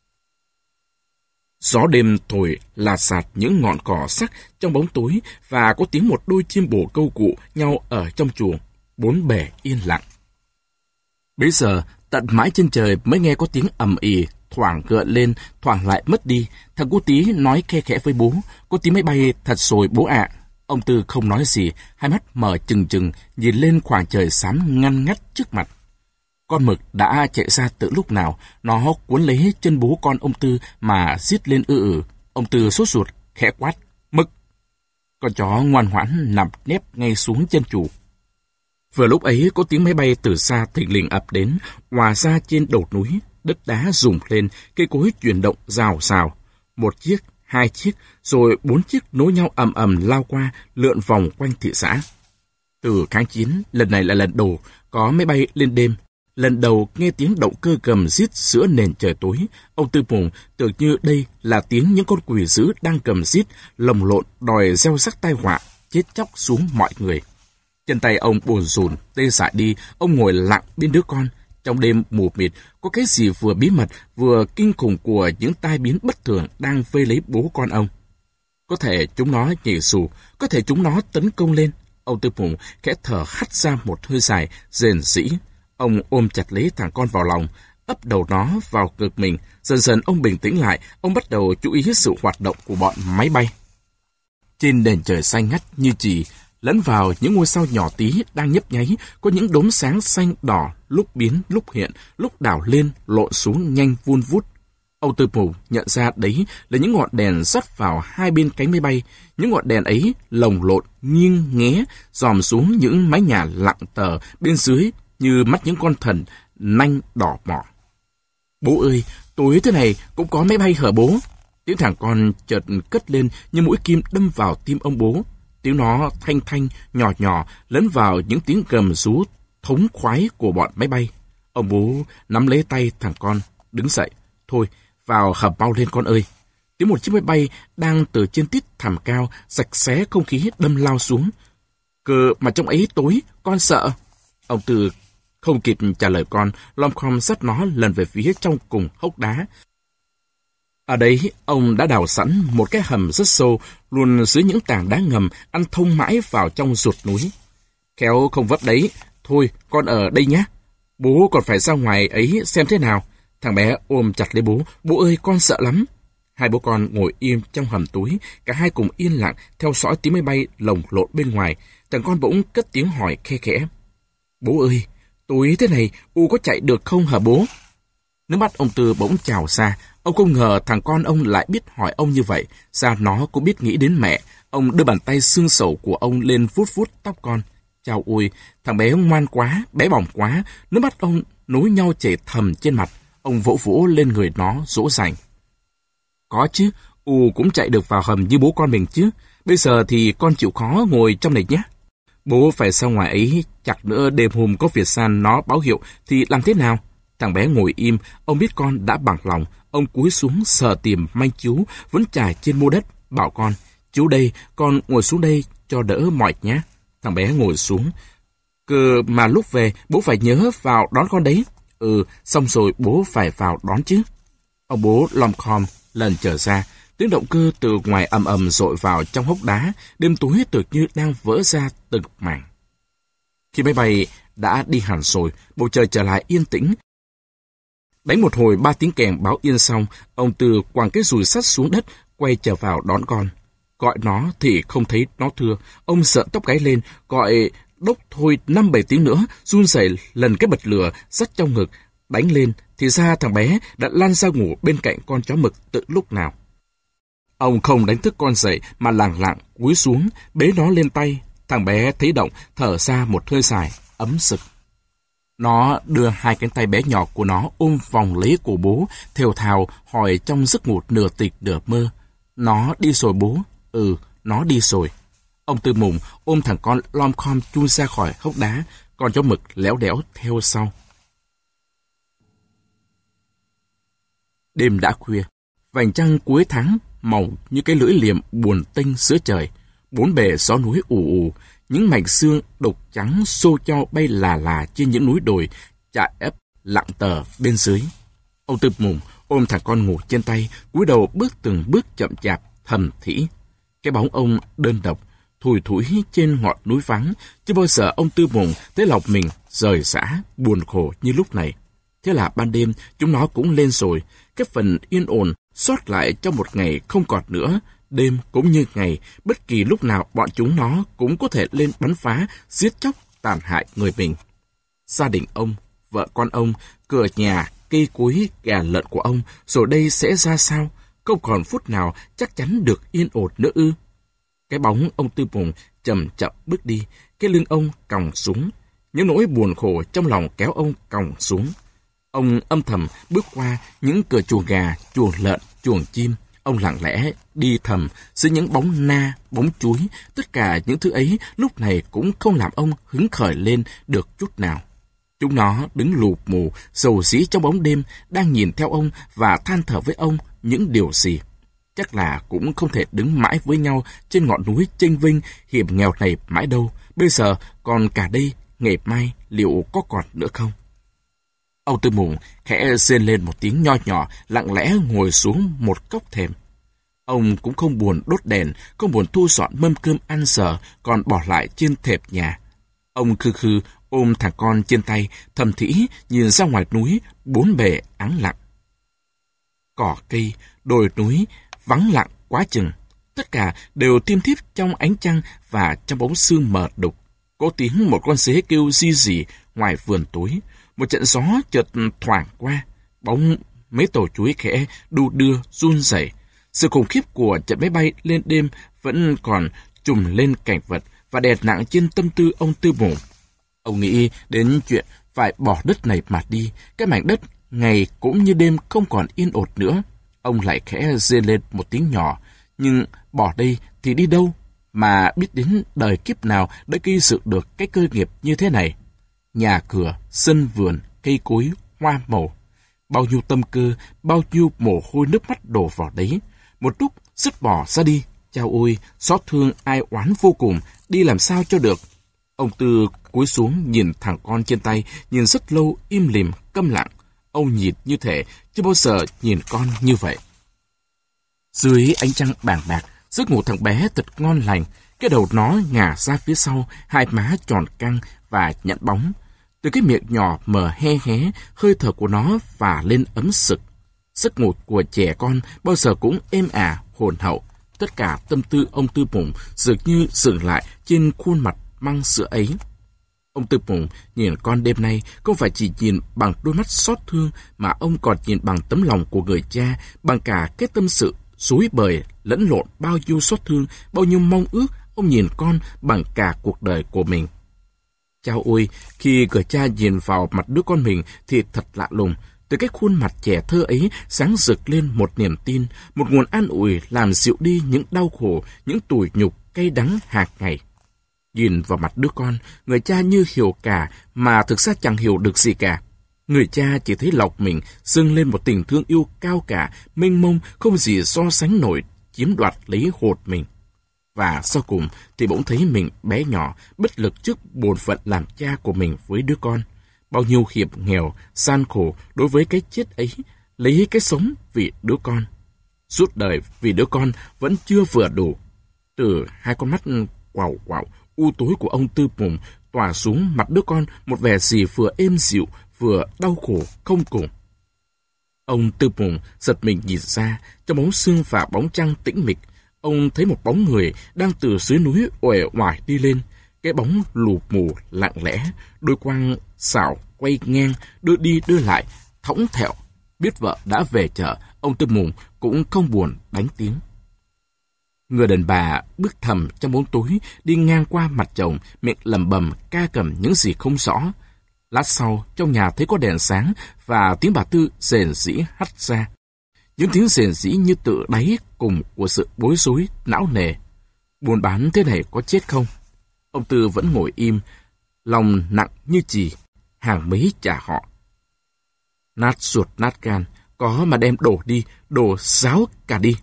Gió đêm thổi là sạt những ngọn cỏ sắc trong bóng tối và có tiếng một đôi chim bồ câu cụ nhau ở trong chuồng, bốn bề yên lặng. Bấy giờ, tận mãi trên trời mới nghe có tiếng ầm ì, thoảng gợn lên, thoảng lại mất đi. Thằng cu tí nói khe khẽ với bố, có tiếng máy bay thật rồi bố ạ. Ông Tư không nói gì, hai mắt mở trừng trừng, nhìn lên khoảng trời xám ngăn ngắt trước mặt. Con mực đã chạy ra từ lúc nào, nó cuốn lấy chân bố con ông Tư mà rít lên ư. Ông Tư sốt ruột, khẽ quát, Mực. Con chó ngoan ngoãn nằm nép ngay xuống chân chủ. Vừa lúc ấy có tiếng máy bay từ xa thình lình ập đến, hòa ra trên đồi núi, đất đá rùng lên, cây cối chuyển động rào rào. Một chiếc, hai chiếc, rồi 4 chiếc nối nhau ầm ầm lao qua, lượn vòng quanh thị xã. Từ kháng chiến, lần này là lần đầu có máy bay lên đêm. Lần đầu nghe tiếng động cơ gầm rít giữa nền trời tối, ông Tư Mụng tưởng như đây là tiếng những con quỷ dữ đang gầm rít, lồng lộn đòi gieo rắc tai họa, chết chóc xuống mọi người. Chân tay ông buồn rùn, tê dại đi, ông ngồi lặng bên đứa con. Trong đêm mù mịt, có cái gì vừa bí mật, vừa kinh khủng của những tai biến bất thường đang vây lấy bố con ông. Có thể chúng nó nhảy dù, có thể chúng nó tấn công lên. Ông Tư Mụng khẽ thở hắt ra một hơi dài, rền rĩ. Ông ôm chặt lấy thằng con vào lòng, ấp đầu nó vào ngực mình. Dần dần ông bình tĩnh lại, ông bắt đầu chú ý sự hoạt động của bọn máy bay. Trên nền trời xanh ngắt như chì, lẫn vào những ngôi sao nhỏ tí đang nhấp nháy, có những đốm sáng xanh đỏ, lúc biến, lúc hiện, lúc đảo lên, lộn xuống nhanh vun vút. Ông Tư Mụng nhận ra đấy là những ngọn đèn dắt vào hai bên cánh máy bay. Những ngọn đèn ấy lồng lộn, nghiêng nghé, dòm xuống những mái nhà lặng tờ bên dưới như mắt những con thần nanh đỏ mỏ. Bố ơi, tối thế này cũng có máy bay hả bố? Tiếng thằng con chợt cất lên như mũi kim đâm vào tim ông bố. Tiếng nó thanh thanh, nhỏ nhỏ, lẫn vào những tiếng gầm rú thống khoái của bọn máy bay. Ông bố nắm lấy tay thằng con, đứng dậy. Thôi, vào hầm mau lên con ơi. Tiếng một chiếc máy bay đang từ trên tít thẳm cao, rạch xé không khí đâm lao xuống. Cơ mà trong ấy tối, con sợ. Ông Tư không kịp trả lời con, lom khom dắt nó lần về phía trong cùng hốc đá. Ở đấy, ông đã đào sẵn một cái hầm rất sâu, luôn dưới những tảng đá ngầm, ăn thông mãi vào trong ruột núi. Khéo không vấp đấy, thôi con ở đây nhé. Bố còn phải ra ngoài ấy xem thế nào. Thằng bé ôm chặt lấy bố, bố ơi con sợ lắm. Hai bố con ngồi im trong hầm túi, cả hai cùng yên lặng theo dõi tiếng máy bay lồng lộn bên ngoài. Thằng con bỗng cất tiếng hỏi khe khẽ. Bố ơi, tối thế này, U có chạy được không hả bố? Nước mắt ông Tư bỗng trào ra. Ông không ngờ thằng con ông lại biết hỏi ông như vậy. Sao nó cũng biết nghĩ đến mẹ. Ông đưa bàn tay xương sầu của ông lên vuốt vuốt tóc con. Chao ôi, thằng bé ngoan quá, bé bỏng quá. Nước mắt ông nối nhau chảy thầm trên mặt. Ông vỗ vỗ lên người nó, dỗ dành. Có chứ, U cũng chạy được vào hầm như bố con mình chứ. Bây giờ thì con chịu khó ngồi trong này nhé. Bố phải ra ngoài ấy, chặt nữa đêm hôm có Việt San nó báo hiệu thì làm thế nào? Thằng bé ngồi im, ông biết con đã bằng lòng. Ông cúi xuống sờ tìm manh chiếu vẫn trải trên mô đất, bảo con, chú đây, con ngồi xuống đây cho đỡ mỏi nhé. Thằng bé ngồi xuống. Cơ mà lúc về, bố phải nhớ vào đón con đấy. Xong rồi bố phải vào đón chứ. Ông bố lom khom lần trở ra, Tiếng động cơ từ ngoài ầm ầm dội vào trong hốc đá, đêm tối tự như đang vỡ ra từng mảng. Khi máy bay đã đi hẳn rồi, bầu trời trở lại yên tĩnh. Đánh một hồi 3 tiếng kèn báo yên xong, ông Tư quàng cái dùi sắt xuống đất, quay trở vào đón con. Gọi nó thì không thấy nó thưa. Ông sợn tóc gáy lên, gọi đốc thôi 5-7 tiếng nữa, run rẩy lần cái bật lửa dắt trong ngực, đánh lên, thì ra thằng bé đã lăn ra ngủ bên cạnh con chó mực từ lúc nào. Ông không đánh thức con dậy mà lẳng lặng cúi xuống, bế nó lên tay. Thằng bé thấy động, thở ra một hơi dài, ấm sực. Nó đưa 2 cánh tay bé nhỏ của nó ôm vòng lấy cổ bố, thều thào hỏi trong giấc ngủ nửa tịch nửa mơ. Nó đi rồi bố. Ừ, nó đi rồi. Ông Tư Mùng ôm thằng con lom khom chui ra khỏi hốc đá, con chó mực léo đéo theo sau. Đêm đã khuya, vành trăng cuối tháng màu như cái lưỡi liềm buồn tênh giữa trời. Bốn bề gió núi ù ù, những mảnh xương đục trắng xô cho bay là là trên những núi đồi, chạ ép lặng tờ bên dưới. Ông Tư Mùng ôm thằng con ngủ trên tay, cúi đầu bước từng bước chậm chạp, thầm thỉ. Cái bóng ông đơn độc, thùi thủi trên ngọn núi vắng, chưa bao giờ ông Tư Mùng thấy lòng mình rời rã, buồn khổ như lúc này. Thế là ban đêm, chúng nó cũng lên rồi, cái phần yên ổn sót lại trong một ngày không còn nữa. Đêm cũng như ngày, bất kỳ lúc nào bọn chúng nó cũng có thể lên bắn phá, giết chóc, tàn hại người mình. Gia đình ông, vợ con ông, cửa nhà, cây cối, gà lợn của ông, rồi đây sẽ ra sao? Không còn phút nào chắc chắn được yên ổn nữa ư? Cái bóng ông Tư Mùng chậm chậm bước đi, cái lưng ông còng xuống. Những nỗi buồn khổ trong lòng kéo ông còng xuống. Ông âm thầm bước qua những cửa chuồng gà, chuồng lợn, chuồng chim. Ông lặng lẽ đi thầm giữa những bóng na, bóng chuối. Tất cả những thứ ấy lúc này cũng không làm ông hứng khởi lên được chút nào. Chúng nó đứng lù mù, rầu rĩ trong bóng đêm, đang nhìn theo ông và than thở với ông những điều gì. Chắc là cũng không thể đứng mãi với nhau trên ngọn núi chênh vênh hiểm nghèo này mãi đâu. Bây giờ còn cả đây, ngày mai liệu có còn nữa không? Ông Tư Mùng khẽ rên lên một tiếng nho nhỏ, lặng lẽ ngồi xuống một góc thềm. Ông cũng không buồn đốt đèn, không buồn thu dọn mâm cơm ăn giờ còn bỏ lại trên thềm nhà. Ông khư khư ôm thằng con trên tay, thầm thỉ nhìn ra ngoài núi, bốn bề ắng lặng. Cỏ cây, đồi núi vắng lặng quá chừng, tất cả đều tiêm thiếp trong ánh trăng và trong bóng sương mờ đục. Có tiếng một con dế kêu ri rỉ ngoài vườn tối. Một trận gió chợt thoảng qua, bóng mấy tổ chuối khẽ đu đưa run rẩy. Sự khủng khiếp của trận máy bay lên đêm vẫn còn trùm lên cảnh vật và đè nặng trên tâm tư ông Tư Mùng. Ông nghĩ đến chuyện phải bỏ đất này mà đi. Cái mảnh đất ngày cũng như đêm không còn yên ổn nữa. Ông lại khẽ rên lên một tiếng nhỏ. Nhưng bỏ đây thì đi đâu? Mà biết đến đời kiếp nào đã gây dựng được cái cơ nghiệp như thế này. Nhà cửa, sân vườn, cây cối, hoa màu. Bao nhiêu tâm cơ, bao nhiêu mồ hôi nước mắt đổ vào đấy. Một lúc dứt bỏ ra đi. Chao ôi, xót thương ai oán vô cùng, đi làm sao cho được. Ông Tư cúi xuống nhìn thằng con trên tay, nhìn rất lâu im lìm, câm lặng. Ông nhìn như thể chưa bao giờ nhìn con như vậy. Dưới ánh trăng bàng bạc, giấc ngủ thằng bé thật ngon lành. Cái đầu nó ngả ra phía sau, hai má tròn căng và nhẵn bóng. Từ cái miệng nhỏ mở hé hé, hơi thở của nó phả lên ấm sực. Giấc ngủ của trẻ con bao giờ cũng êm ả, hồn hậu. Tất cả tâm tư ông Tư Mùng dường như dừng lại trên khuôn mặt măng sữa ấy. Ông Tư Mùng nhìn con đêm nay không phải chỉ nhìn bằng đôi mắt xót thương, mà ông còn nhìn bằng tấm lòng của người cha, bằng cả cái tâm sự rối bời lẫn lộn bao nhiêu xót thương, bao nhiêu mong ước. Ông nhìn con bằng cả cuộc đời của mình. Chao ôi, khi người cha nhìn vào mặt đứa con mình thì thật lạ lùng. Từ cái khuôn mặt trẻ thơ ấy sáng rực lên một niềm tin, một nguồn an ủi làm dịu đi những đau khổ, những tủi nhục cay đắng hàng ngày. Nhìn vào mặt đứa con, người cha như hiểu cả mà thực ra chẳng hiểu được gì cả. Người cha chỉ thấy lòng mình dâng lên một tình thương yêu cao cả, mênh mông, không gì so sánh nổi, chiếm đoạt lấy hồn mình. Và sau cùng thì bỗng thấy mình bé nhỏ, bất lực trước bổn phận làm cha của mình với đứa con. Bao nhiêu hiểm nghèo, gian khổ đối với cái chết ấy, lấy cái sống vì đứa con. Suốt đời vì đứa con vẫn chưa vừa đủ. Từ hai con mắt quàu quạo, u tối của ông Tư Mùng tỏa xuống mặt đứa con một vẻ gì vừa êm dịu, vừa đau khổ không cùng. Ông Tư Mùng giật mình nhìn ra, trong bóng sương và bóng trăng tĩnh mịch, ông thấy một bóng người đang từ dưới núi uể oải đi lên. Cái bóng lù mù lặng lẽ, đôi quang xảo quay ngang, đưa đi đưa lại, thõng thẹo. Biết vợ đã về chợ, ông Tư Mùng cũng không buồn đánh tiếng. Người đàn bà bước thầm trong bóng tối, đi ngang qua mặt chồng, miệng lẩm bẩm ca cẩm những gì không rõ. Lát sau, trong nhà thấy có đèn sáng và tiếng bà Tư rền rĩ hắt ra. Những tiếng rền rĩ như tự đáy cùng của sự bối rối, não nề. Buôn bán thế này có chết không? Ông Tư vẫn ngồi im, lòng nặng như chì, hàng mấy trả họ. Nát ruột nát gan, có mà đem đổ đi, đổ ráo cả đi.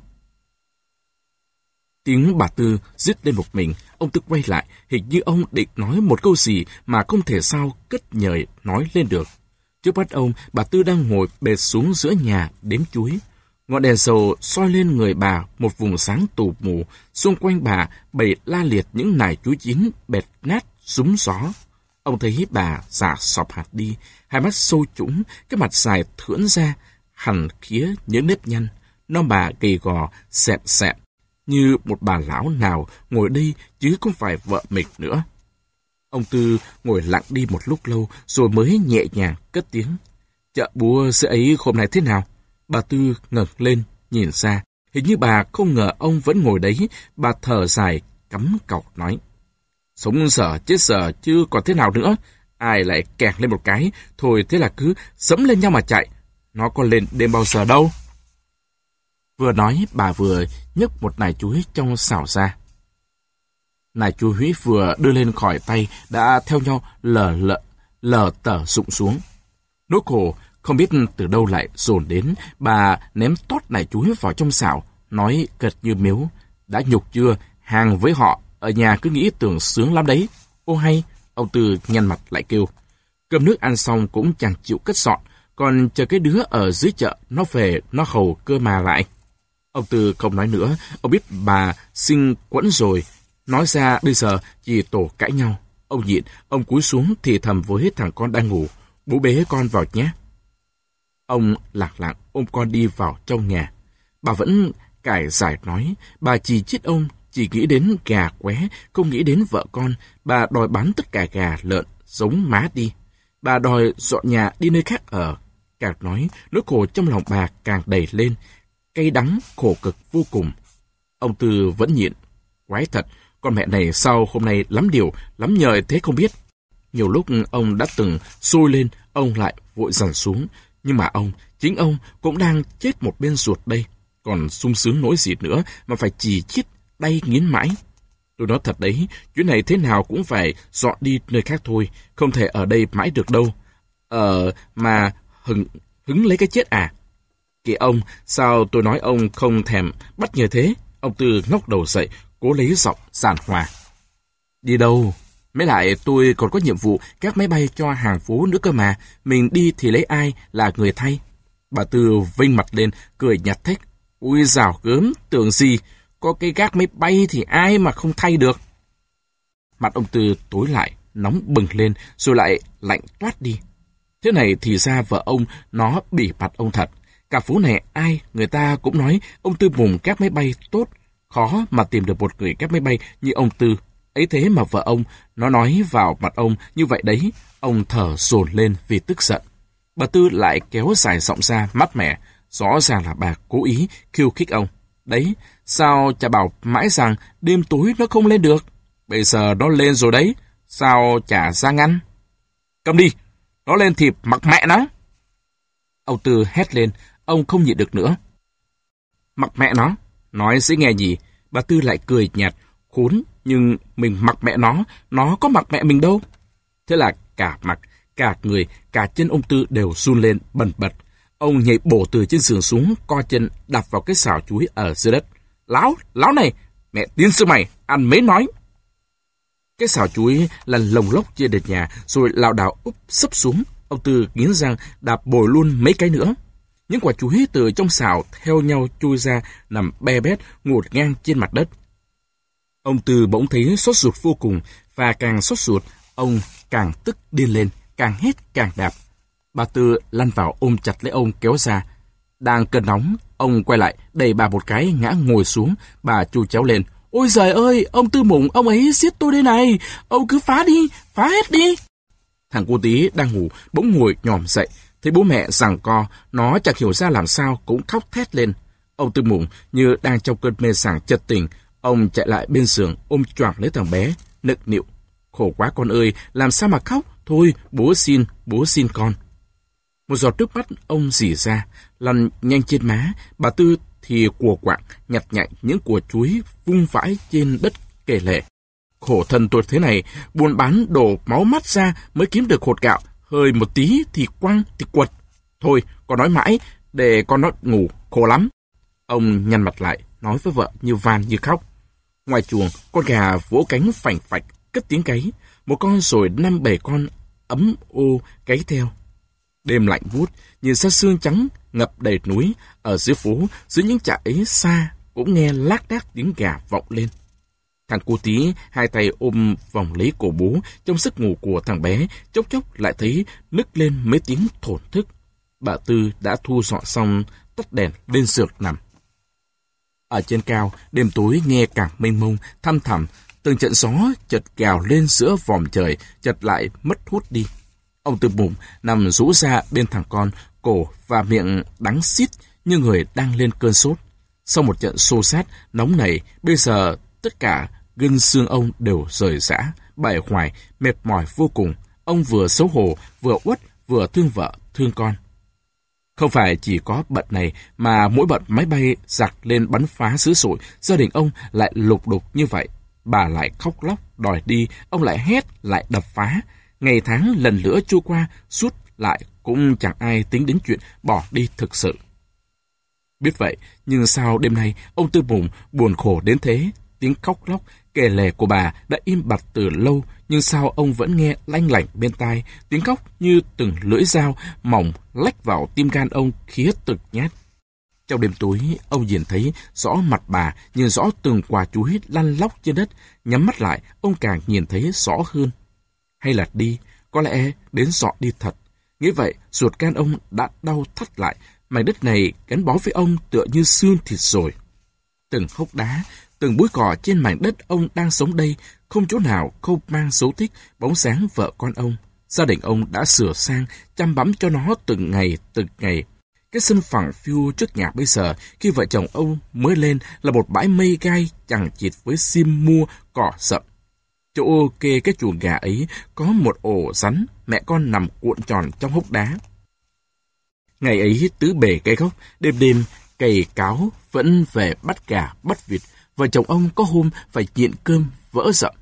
Tiếng bà Tư rít lên một mình, ông Tư quay lại, hình như ông định nói một câu gì mà không thể sao cất nhời nói lên được. Trước mắt ông, bà Tư đang ngồi bệt xuống giữa nhà đếm chuối. Ngọn đèn dầu soi lên người bà một vùng sáng tù mù, xung quanh bà bày la liệt những nải chuối chín bệt nát rúng gió. Ông thấy bà già sọp hạt đi, hai mắt sâu trũng, cái mặt dài thưỡn ra, hằn khía những nếp nhăn. Non bà gầy gò, xẹn xẹn, như một bà lão nào ngồi đây chứ không phải vợ mình nữa. Ông Tư ngồi lặng đi một lúc lâu rồi mới nhẹ nhàng cất tiếng. Chợ búa xưa ấy hôm nay thế nào? Bà Tư ngẩng lên, nhìn ra. Hình như bà không ngờ ông vẫn ngồi đấy. Bà thở dài, cắm cọc nói. Sống sợ, chết sợ, chứ còn thế nào nữa. Ai lại kẹt lên một cái, thôi thế là cứ sẫm lên nhau mà chạy. Nó có lên đêm bao giờ đâu. Vừa nói, bà vừa nhấc một nải chuối trong xào ra. Nải chuối vừa đưa lên khỏi tay, đã theo nhau lờ tờ rụng xuống. Nỗi khổ không biết từ đâu lại dồn đến, bà ném tót nải chuối vào trong xào, nói cật như miếu. Đã nhục chưa, hàng với họ, ở nhà cứ nghĩ tưởng sướng lắm đấy. Ô hay, ông Tư nhăn mặt lại kêu. Cơm nước ăn xong cũng chẳng chịu cất dọn, còn chờ cái đứa ở dưới chợ, nó về, nó hầu cơ mà lại. Ông Tư không nói nữa, ông biết bà sinh quẫn rồi, nói ra bây giờ chỉ tổ cãi nhau. Ông nhịn, ông cúi xuống thì thầm với thằng con đang ngủ. Bố bế con vào nhé. Ông lạc lặng ôm con đi vào trong nhà. Bà vẫn cải giải nói, bà chỉ trách ông, chỉ nghĩ đến gà qué, không nghĩ đến vợ con. Bà đòi bán tất cả gà, lợn, giống má đi. Bà đòi dọn nhà đi nơi khác ở. Càng nói, nỗi khổ trong lòng bà càng đầy lên, cay đắng, khổ cực vô cùng. Ông Tư vẫn nhịn. Quái thật, con mẹ này sao hôm nay lắm điều, lắm nhời thế không biết. Nhiều lúc ông đã từng sôi lên, ông lại vội dằn xuống. Nhưng mà chính ông cũng đang chết một bên ruột đây. Còn sung sướng nỗi gì nữa mà phải chỉ chít, đay nghiến mãi. Tôi nói thật đấy, chuyến này thế nào cũng phải dọn đi nơi khác thôi, không thể ở đây mãi được đâu. Mà hứng lấy cái chết à? Kìa ông, sao tôi nói ông không thèm bắt nhờ thế? Ông Tư ngóc đầu dậy, cố lấy giọng giàn hòa. Đi đâu? Mấy lại tôi còn có nhiệm vụ các máy bay cho hàng phố nữa cơ mà. Mình đi thì lấy ai là người thay? Bà Tư vinh mặt lên, cười nhạt thách. Ui dào gớm, tưởng gì? Có cái gác máy bay thì ai mà không thay được? Mặt ông Tư tối lại, nóng bừng lên, rồi lại lạnh toát đi. Thế này thì ra vợ ông nó bỉ mặt ông thật. Cả phố này ai người ta cũng nói ông Tư Mùng các máy bay tốt. Khó mà tìm được một người các máy bay như ông Tư. Ấy thế mà vợ ông nó nói vào mặt ông như vậy đấy. Ông thở dồn lên vì tức giận. Bà Tư lại kéo dài giọng ra mát mẻ. Rõ ràng là bà cố ý khiêu khích ông. Đấy, sao chả bảo mãi rằng đêm tối nó không lên được. Bây giờ nó lên rồi đấy. Sao chả ra ngăn? Cầm đi, nó lên thì mặc mẹ nó. Ông Tư hét lên, ông không nhịn được nữa. Mặc mẹ nó, nói dễ nghe gì. Bà Tư lại cười nhạt, khốn, nhưng mình mặc mẹ nó có mặc mẹ mình đâu. Thế là cả mặt, cả người, cả chân ông Tư đều run lên bần bật. Ông nhảy bổ từ trên giường xuống, co chân đạp vào cái xào chuối ở dưới đất. Láo này, mẹ tiên sư mày, ăn mấy nói. Cái xào chuối lăn lồng lốc trên nền nhà, rồi lảo đảo úp sấp xuống. Ông Tư nghiến răng đạp bồi luôn mấy cái nữa. Những quả chuối từ trong xào theo nhau chui ra, nằm be bét, ngổn ngang trên mặt đất. Ông Tư bỗng thấy sốt ruột vô cùng, và càng sốt ruột, ông càng tức điên lên, càng hét càng đạp. Bà Tư lăn vào ôm chặt lấy ông kéo ra. Đang cơn nóng, ông quay lại, đẩy bà một cái, ngã ngồi xuống. Bà chu chéo lên. Ôi giời ơi, ông Tư Mụng, ông ấy giết tôi đây này. Ông cứ phá đi, phá hết đi. Thằng cô Tí đang ngủ, bỗng ngồi nhòm dậy. Thấy bố mẹ giằng co, nó chẳng hiểu ra làm sao, cũng khóc thét lên. Ông Tư Mụng như đang trong cơn mê sảng chợt tỉnh. Ông chạy lại bên giường, ôm choàng lấy thằng bé, nựng nịu. Khổ quá con ơi, làm sao mà khóc? Thôi, bố xin con. Một giọt nước mắt ông rỉ ra, lăn nhanh trên má. Bà Tư thì của quạng, nhặt nhạnh những quả chuối vung vãi trên đất kể lể. Khổ thân tôi thế này, buôn bán đổ máu mắt ra mới kiếm được hột gạo, hơi một tí thì quăng thì quật. Thôi, con nói mãi, để con nó ngủ, khổ lắm. Ông nhăn mặt lại, nói với vợ như van như khóc. Ngoài chuồng, con gà vỗ cánh phành phạch, cất tiếng gáy. Một con rồi 5-7 con ấm ô gáy theo. Đêm lạnh buốt, nhìn xa sương trắng ngập đầy núi. Ở dưới phố, dưới những trại ấy xa, cũng nghe lác đác tiếng gà vọng lên. Thằng cô Tí hai tay ôm vòng lấy cổ bố, trong giấc ngủ của thằng bé, chốc chốc lại thấy nức lên mấy tiếng thổn thức. Bà Tư đã thu dọn xong, tắt đèn lên giường nằm. Ở trên cao, đêm tối nghe càng mênh mông, thăm thẳm, từng trận gió chợt gào lên giữa vòm trời, chợt lại mất hút đi. Ông Tư Mụng nằm rũ ra bên thằng con, cổ và miệng đắng xít như người đang lên cơn sốt. Sau một trận xô xát nóng nảy, bây giờ tất cả gân xương ông đều rời rã, bại hoài, mệt mỏi vô cùng. Ông vừa xấu hổ, vừa uất, vừa thương vợ, thương con. Không phải chỉ có bận này mà mỗi bận máy bay giặc lên bắn phá dữ dội, gia đình ông lại lục đục như vậy. Bà lại khóc lóc, đòi đi, ông lại hét, lại đập phá. Ngày tháng lần nữa trôi qua, suốt lại cũng chẳng ai tính đến chuyện bỏ đi thực sự. Biết vậy, nhưng sao đêm nay ông Tư Mụng buồn khổ đến thế? Tiếng khóc lóc, kể lể của bà đã im bặt từ lâu, nhưng sao ông vẫn nghe lanh lảnh bên tai, tiếng khóc như từng lưỡi dao mỏng lách vào tim gan ông khía từng nhát. Trong đêm tối, ông nhìn thấy rõ mặt bà, nhìn rõ từng quả chuối lăn lóc trên đất, nhắm mắt lại, ông càng nhìn thấy rõ hơn. Hay là đi, có lẽ đến dọn đi thật. Nghĩ vậy, ruột gan ông đã đau thắt lại, mảnh đất này gắn bó với ông tựa như xương thịt rồi. Từng hốc đá, từng búi cỏ trên mảnh đất ông đang sống đây, không chỗ nào không mang dấu tích bóng dáng vợ con ông. Gia đình ông đã sửa sang, chăm bẵm cho nó từng ngày từng ngày. Cái sân phẳng phiu trước nhà bây giờ, khi vợ chồng ông mới lên là một bãi mây gai chằng chịt với sim mua cỏ rậm. Chỗ kê cái chuồng gà ấy có một ổ rắn, mẹ con nằm cuộn tròn trong hốc đá. Ngày ấy tứ bề cây gốc, đêm đêm cày cáo vẫn về bắt gà bắt vịt. Vợ chồng ông có hôm phải nhịn cơm vỡ rậm.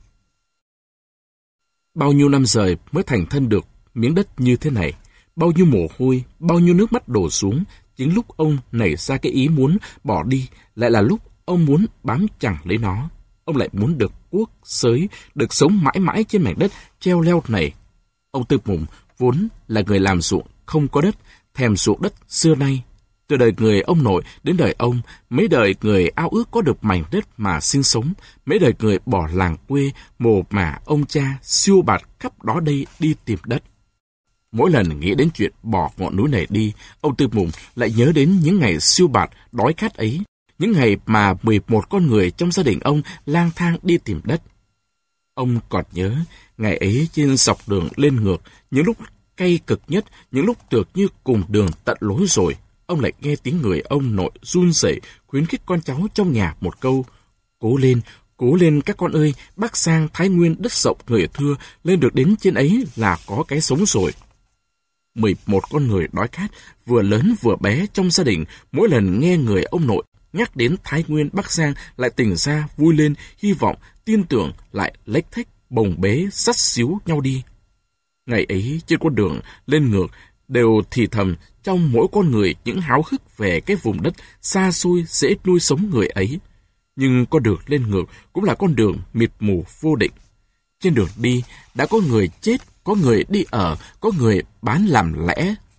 Bao nhiêu năm rồi mới thành thân được miếng đất như thế này. Bao nhiêu mồ hôi, bao nhiêu nước mắt đổ xuống. Chính lúc ông nảy ra cái ý muốn bỏ đi, lại là lúc ông muốn bám chặt lấy nó. Ông lại muốn được cuốc, xới, được sống mãi mãi trên mảnh đất treo leo này. Ông Tư Mụng vốn là người làm ruộng không có đất, thèm ruộng đất xưa nay. Từ đời người ông nội đến đời ông, mấy đời người ao ước có được mảnh đất mà sinh sống, mấy đời người bỏ làng quê, mồ mả ông cha siêu bạt khắp đó đây đi tìm đất. Mỗi lần nghĩ đến chuyện bỏ ngọn núi này đi, ông Tư Mụng lại nhớ đến những ngày siêu bạt đói khát ấy, những ngày mà 11 con người trong gia đình ông lang thang đi tìm đất. Ông còn nhớ ngày ấy trên dọc đường lên ngược, những lúc cay cực nhất, những lúc tược như cùng đường tận lối rồi. Ông lại nghe tiếng người ông nội run rẩy khuyến khích con cháu trong nhà một câu: cố lên các con ơi, Bắc sang Thái Nguyên đất rộng người thưa, lên được đến trên ấy là có cái sống rồi. 11 con người đói khát, vừa lớn vừa bé trong gia đình, mỗi lần nghe người ông nội nhắc đến Thái Nguyên Bắc Giang lại tỉnh ra vui lên, hy vọng, tin tưởng, lại lếch thếch bồng bế sắt xíu nhau đi. Ngày ấy trên con đường lên ngược đều thì thầm trong mỗi con người những háo hức về cái vùng đất xa xôi dễ nuôi sống người ấy. Nhưng con đường lên ngược cũng là con đường mịt mù vô định. Trên đường đi đã có người chết, có người đi ở, có người bán làm lẽ,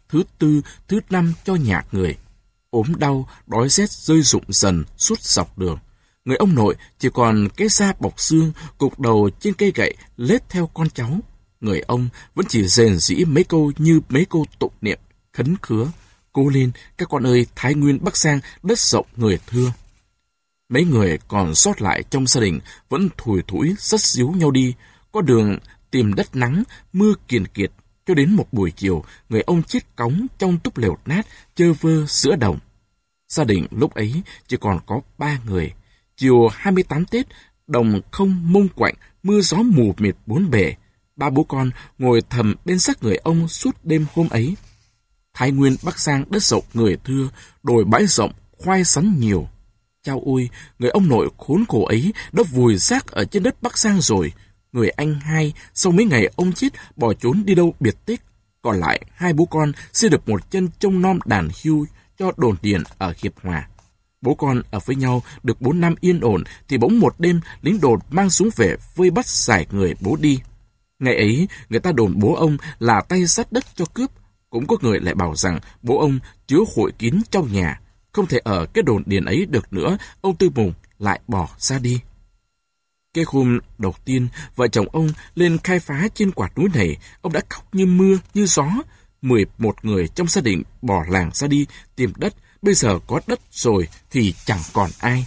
thứ tư, thứ năm cho nhà người. Ốm đau, đói rét rơi rụng dần suốt dọc đường. Người ông nội chỉ còn cái da bọc xương, cục đầu trên cây gậy lết theo con cháu. Người ông vẫn chỉ rền rĩ mấy câu như mấy câu tụng niệm, khấn khứa. Cố lên, các con ơi, Thái Nguyên Bắc Giang, đất rộng người thưa. Mấy người còn sót lại trong gia đình vẫn thủi thủi sất díu nhau đi, có đường tìm đất nắng, mưa kiền kiệt. Cho đến một buổi chiều, người ông chết cóng trong túp lều nát, chơ vơ giữa đồng. Gia đình lúc ấy chỉ còn có 3 người. Chiều 28 Tết, đồng không mông quạnh, mưa gió mù mịt bốn bề. 3 bố con ngồi thầm bên xác người ông suốt đêm hôm ấy. Thái Nguyên Bắc Giang đất rộng người thưa, đồi bãi rộng, khoai sắn nhiều. Chao ôi, người ông nội khốn khổ ấy đã vùi xác ở trên đất Bắc Giang rồi. Người anh hai, sau mấy ngày ông chết, bỏ trốn đi đâu biệt tích. Còn lại 2 bố con xin được một chân trông nom đàn hưu cho đồn điền ở Hiệp Hòa. Bố con ở với nhau được 4 năm yên ổn, thì bỗng một đêm lính đồn mang súng về vây bắt giải người bố đi. Ngày ấy, người ta đồn bố ông là tay sát đất cho cướp. Cũng có người lại bảo rằng bố ông chứa hội kín trong nhà, không thể ở cái đồn điền ấy được nữa. Ông Tư Mùng lại bỏ ra đi. Cái hôm đầu tiên vợ chồng ông lên khai phá trên quả núi này, ông đã khóc như mưa như gió. 11 người trong gia đình bỏ làng ra đi tìm đất. Bây giờ có đất rồi thì chẳng còn ai.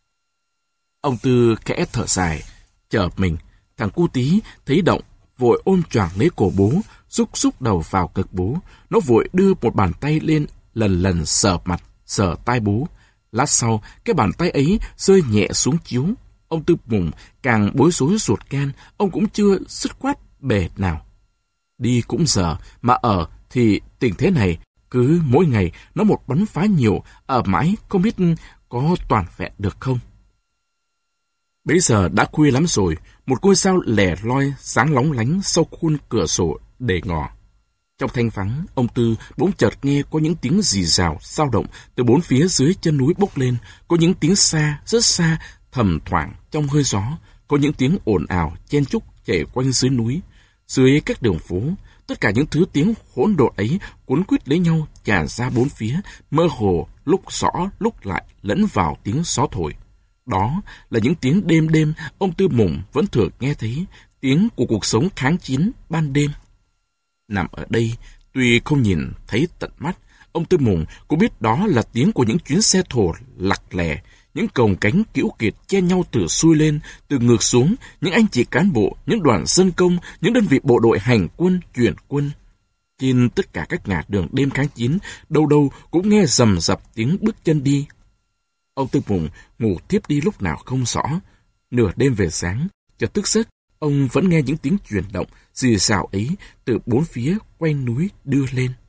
Ông Tư khẽ thở dài, chợp mình. Thằng cu tí thấy động, vội ôm choàng lấy cổ bố, rúc đầu vào ngực bố. Nó vội đưa một bàn tay lên, lần lần sờ mặt, sờ tai bố. Lát sau, cái bàn tay ấy rơi nhẹ xuống chiếu. Ông Tư Mùng càng bối rối ruột gan, ông cũng chưa dứt khoát bề nào. Đi cũng giờ, mà ở thì tình thế này, cứ mỗi ngày nó một bắn phá nhiều, ở mãi không biết có toàn vẹn được không. Bấy giờ đã khuya lắm rồi, một ngôi sao lẻ loi sáng lóng lánh sau khuôn cửa sổ để ngỏ. Trong thanh vắng, ông Tư bỗng chợt nghe có những tiếng rì rào dao động từ bốn phía dưới chân núi bốc lên, có những tiếng xa, rất xa, thầm thoảng trong hơi gió, có những tiếng ồn ào chen chúc chảy quanh dưới núi, dưới các đường phố. Tất cả những thứ tiếng hỗn độn ấy cuốn quýt lấy nhau tràn ra bốn phía, mơ hồ, lúc rõ lúc lại lẫn vào tiếng gió thổi. Đó là những tiếng đêm đêm ông Tư Mùng vẫn thường nghe thấy, tiếng của cuộc sống kháng chiến ban đêm. Nằm ở đây, tuy không nhìn thấy tận mắt, ông Tư Mùng cũng biết đó là tiếng của những chuyến xe thồ lặc lẻ, những cồng cánh cữu kiệt chen nhau từ xuôi lên, từ ngược xuống, những anh chị cán bộ, những đoàn dân công, những đơn vị bộ đội hành quân, chuyển quân. Trên tất cả các ngã đường đêm kháng chiến, đâu đâu cũng nghe rầm rập tiếng bước chân đi. Ông Tư Mùng ngủ thiếp đi lúc nào không rõ. Nửa đêm về sáng, chợt thức giấc, ông vẫn nghe những tiếng chuyển động rì rào ấy từ bốn phía quanh núi đưa lên.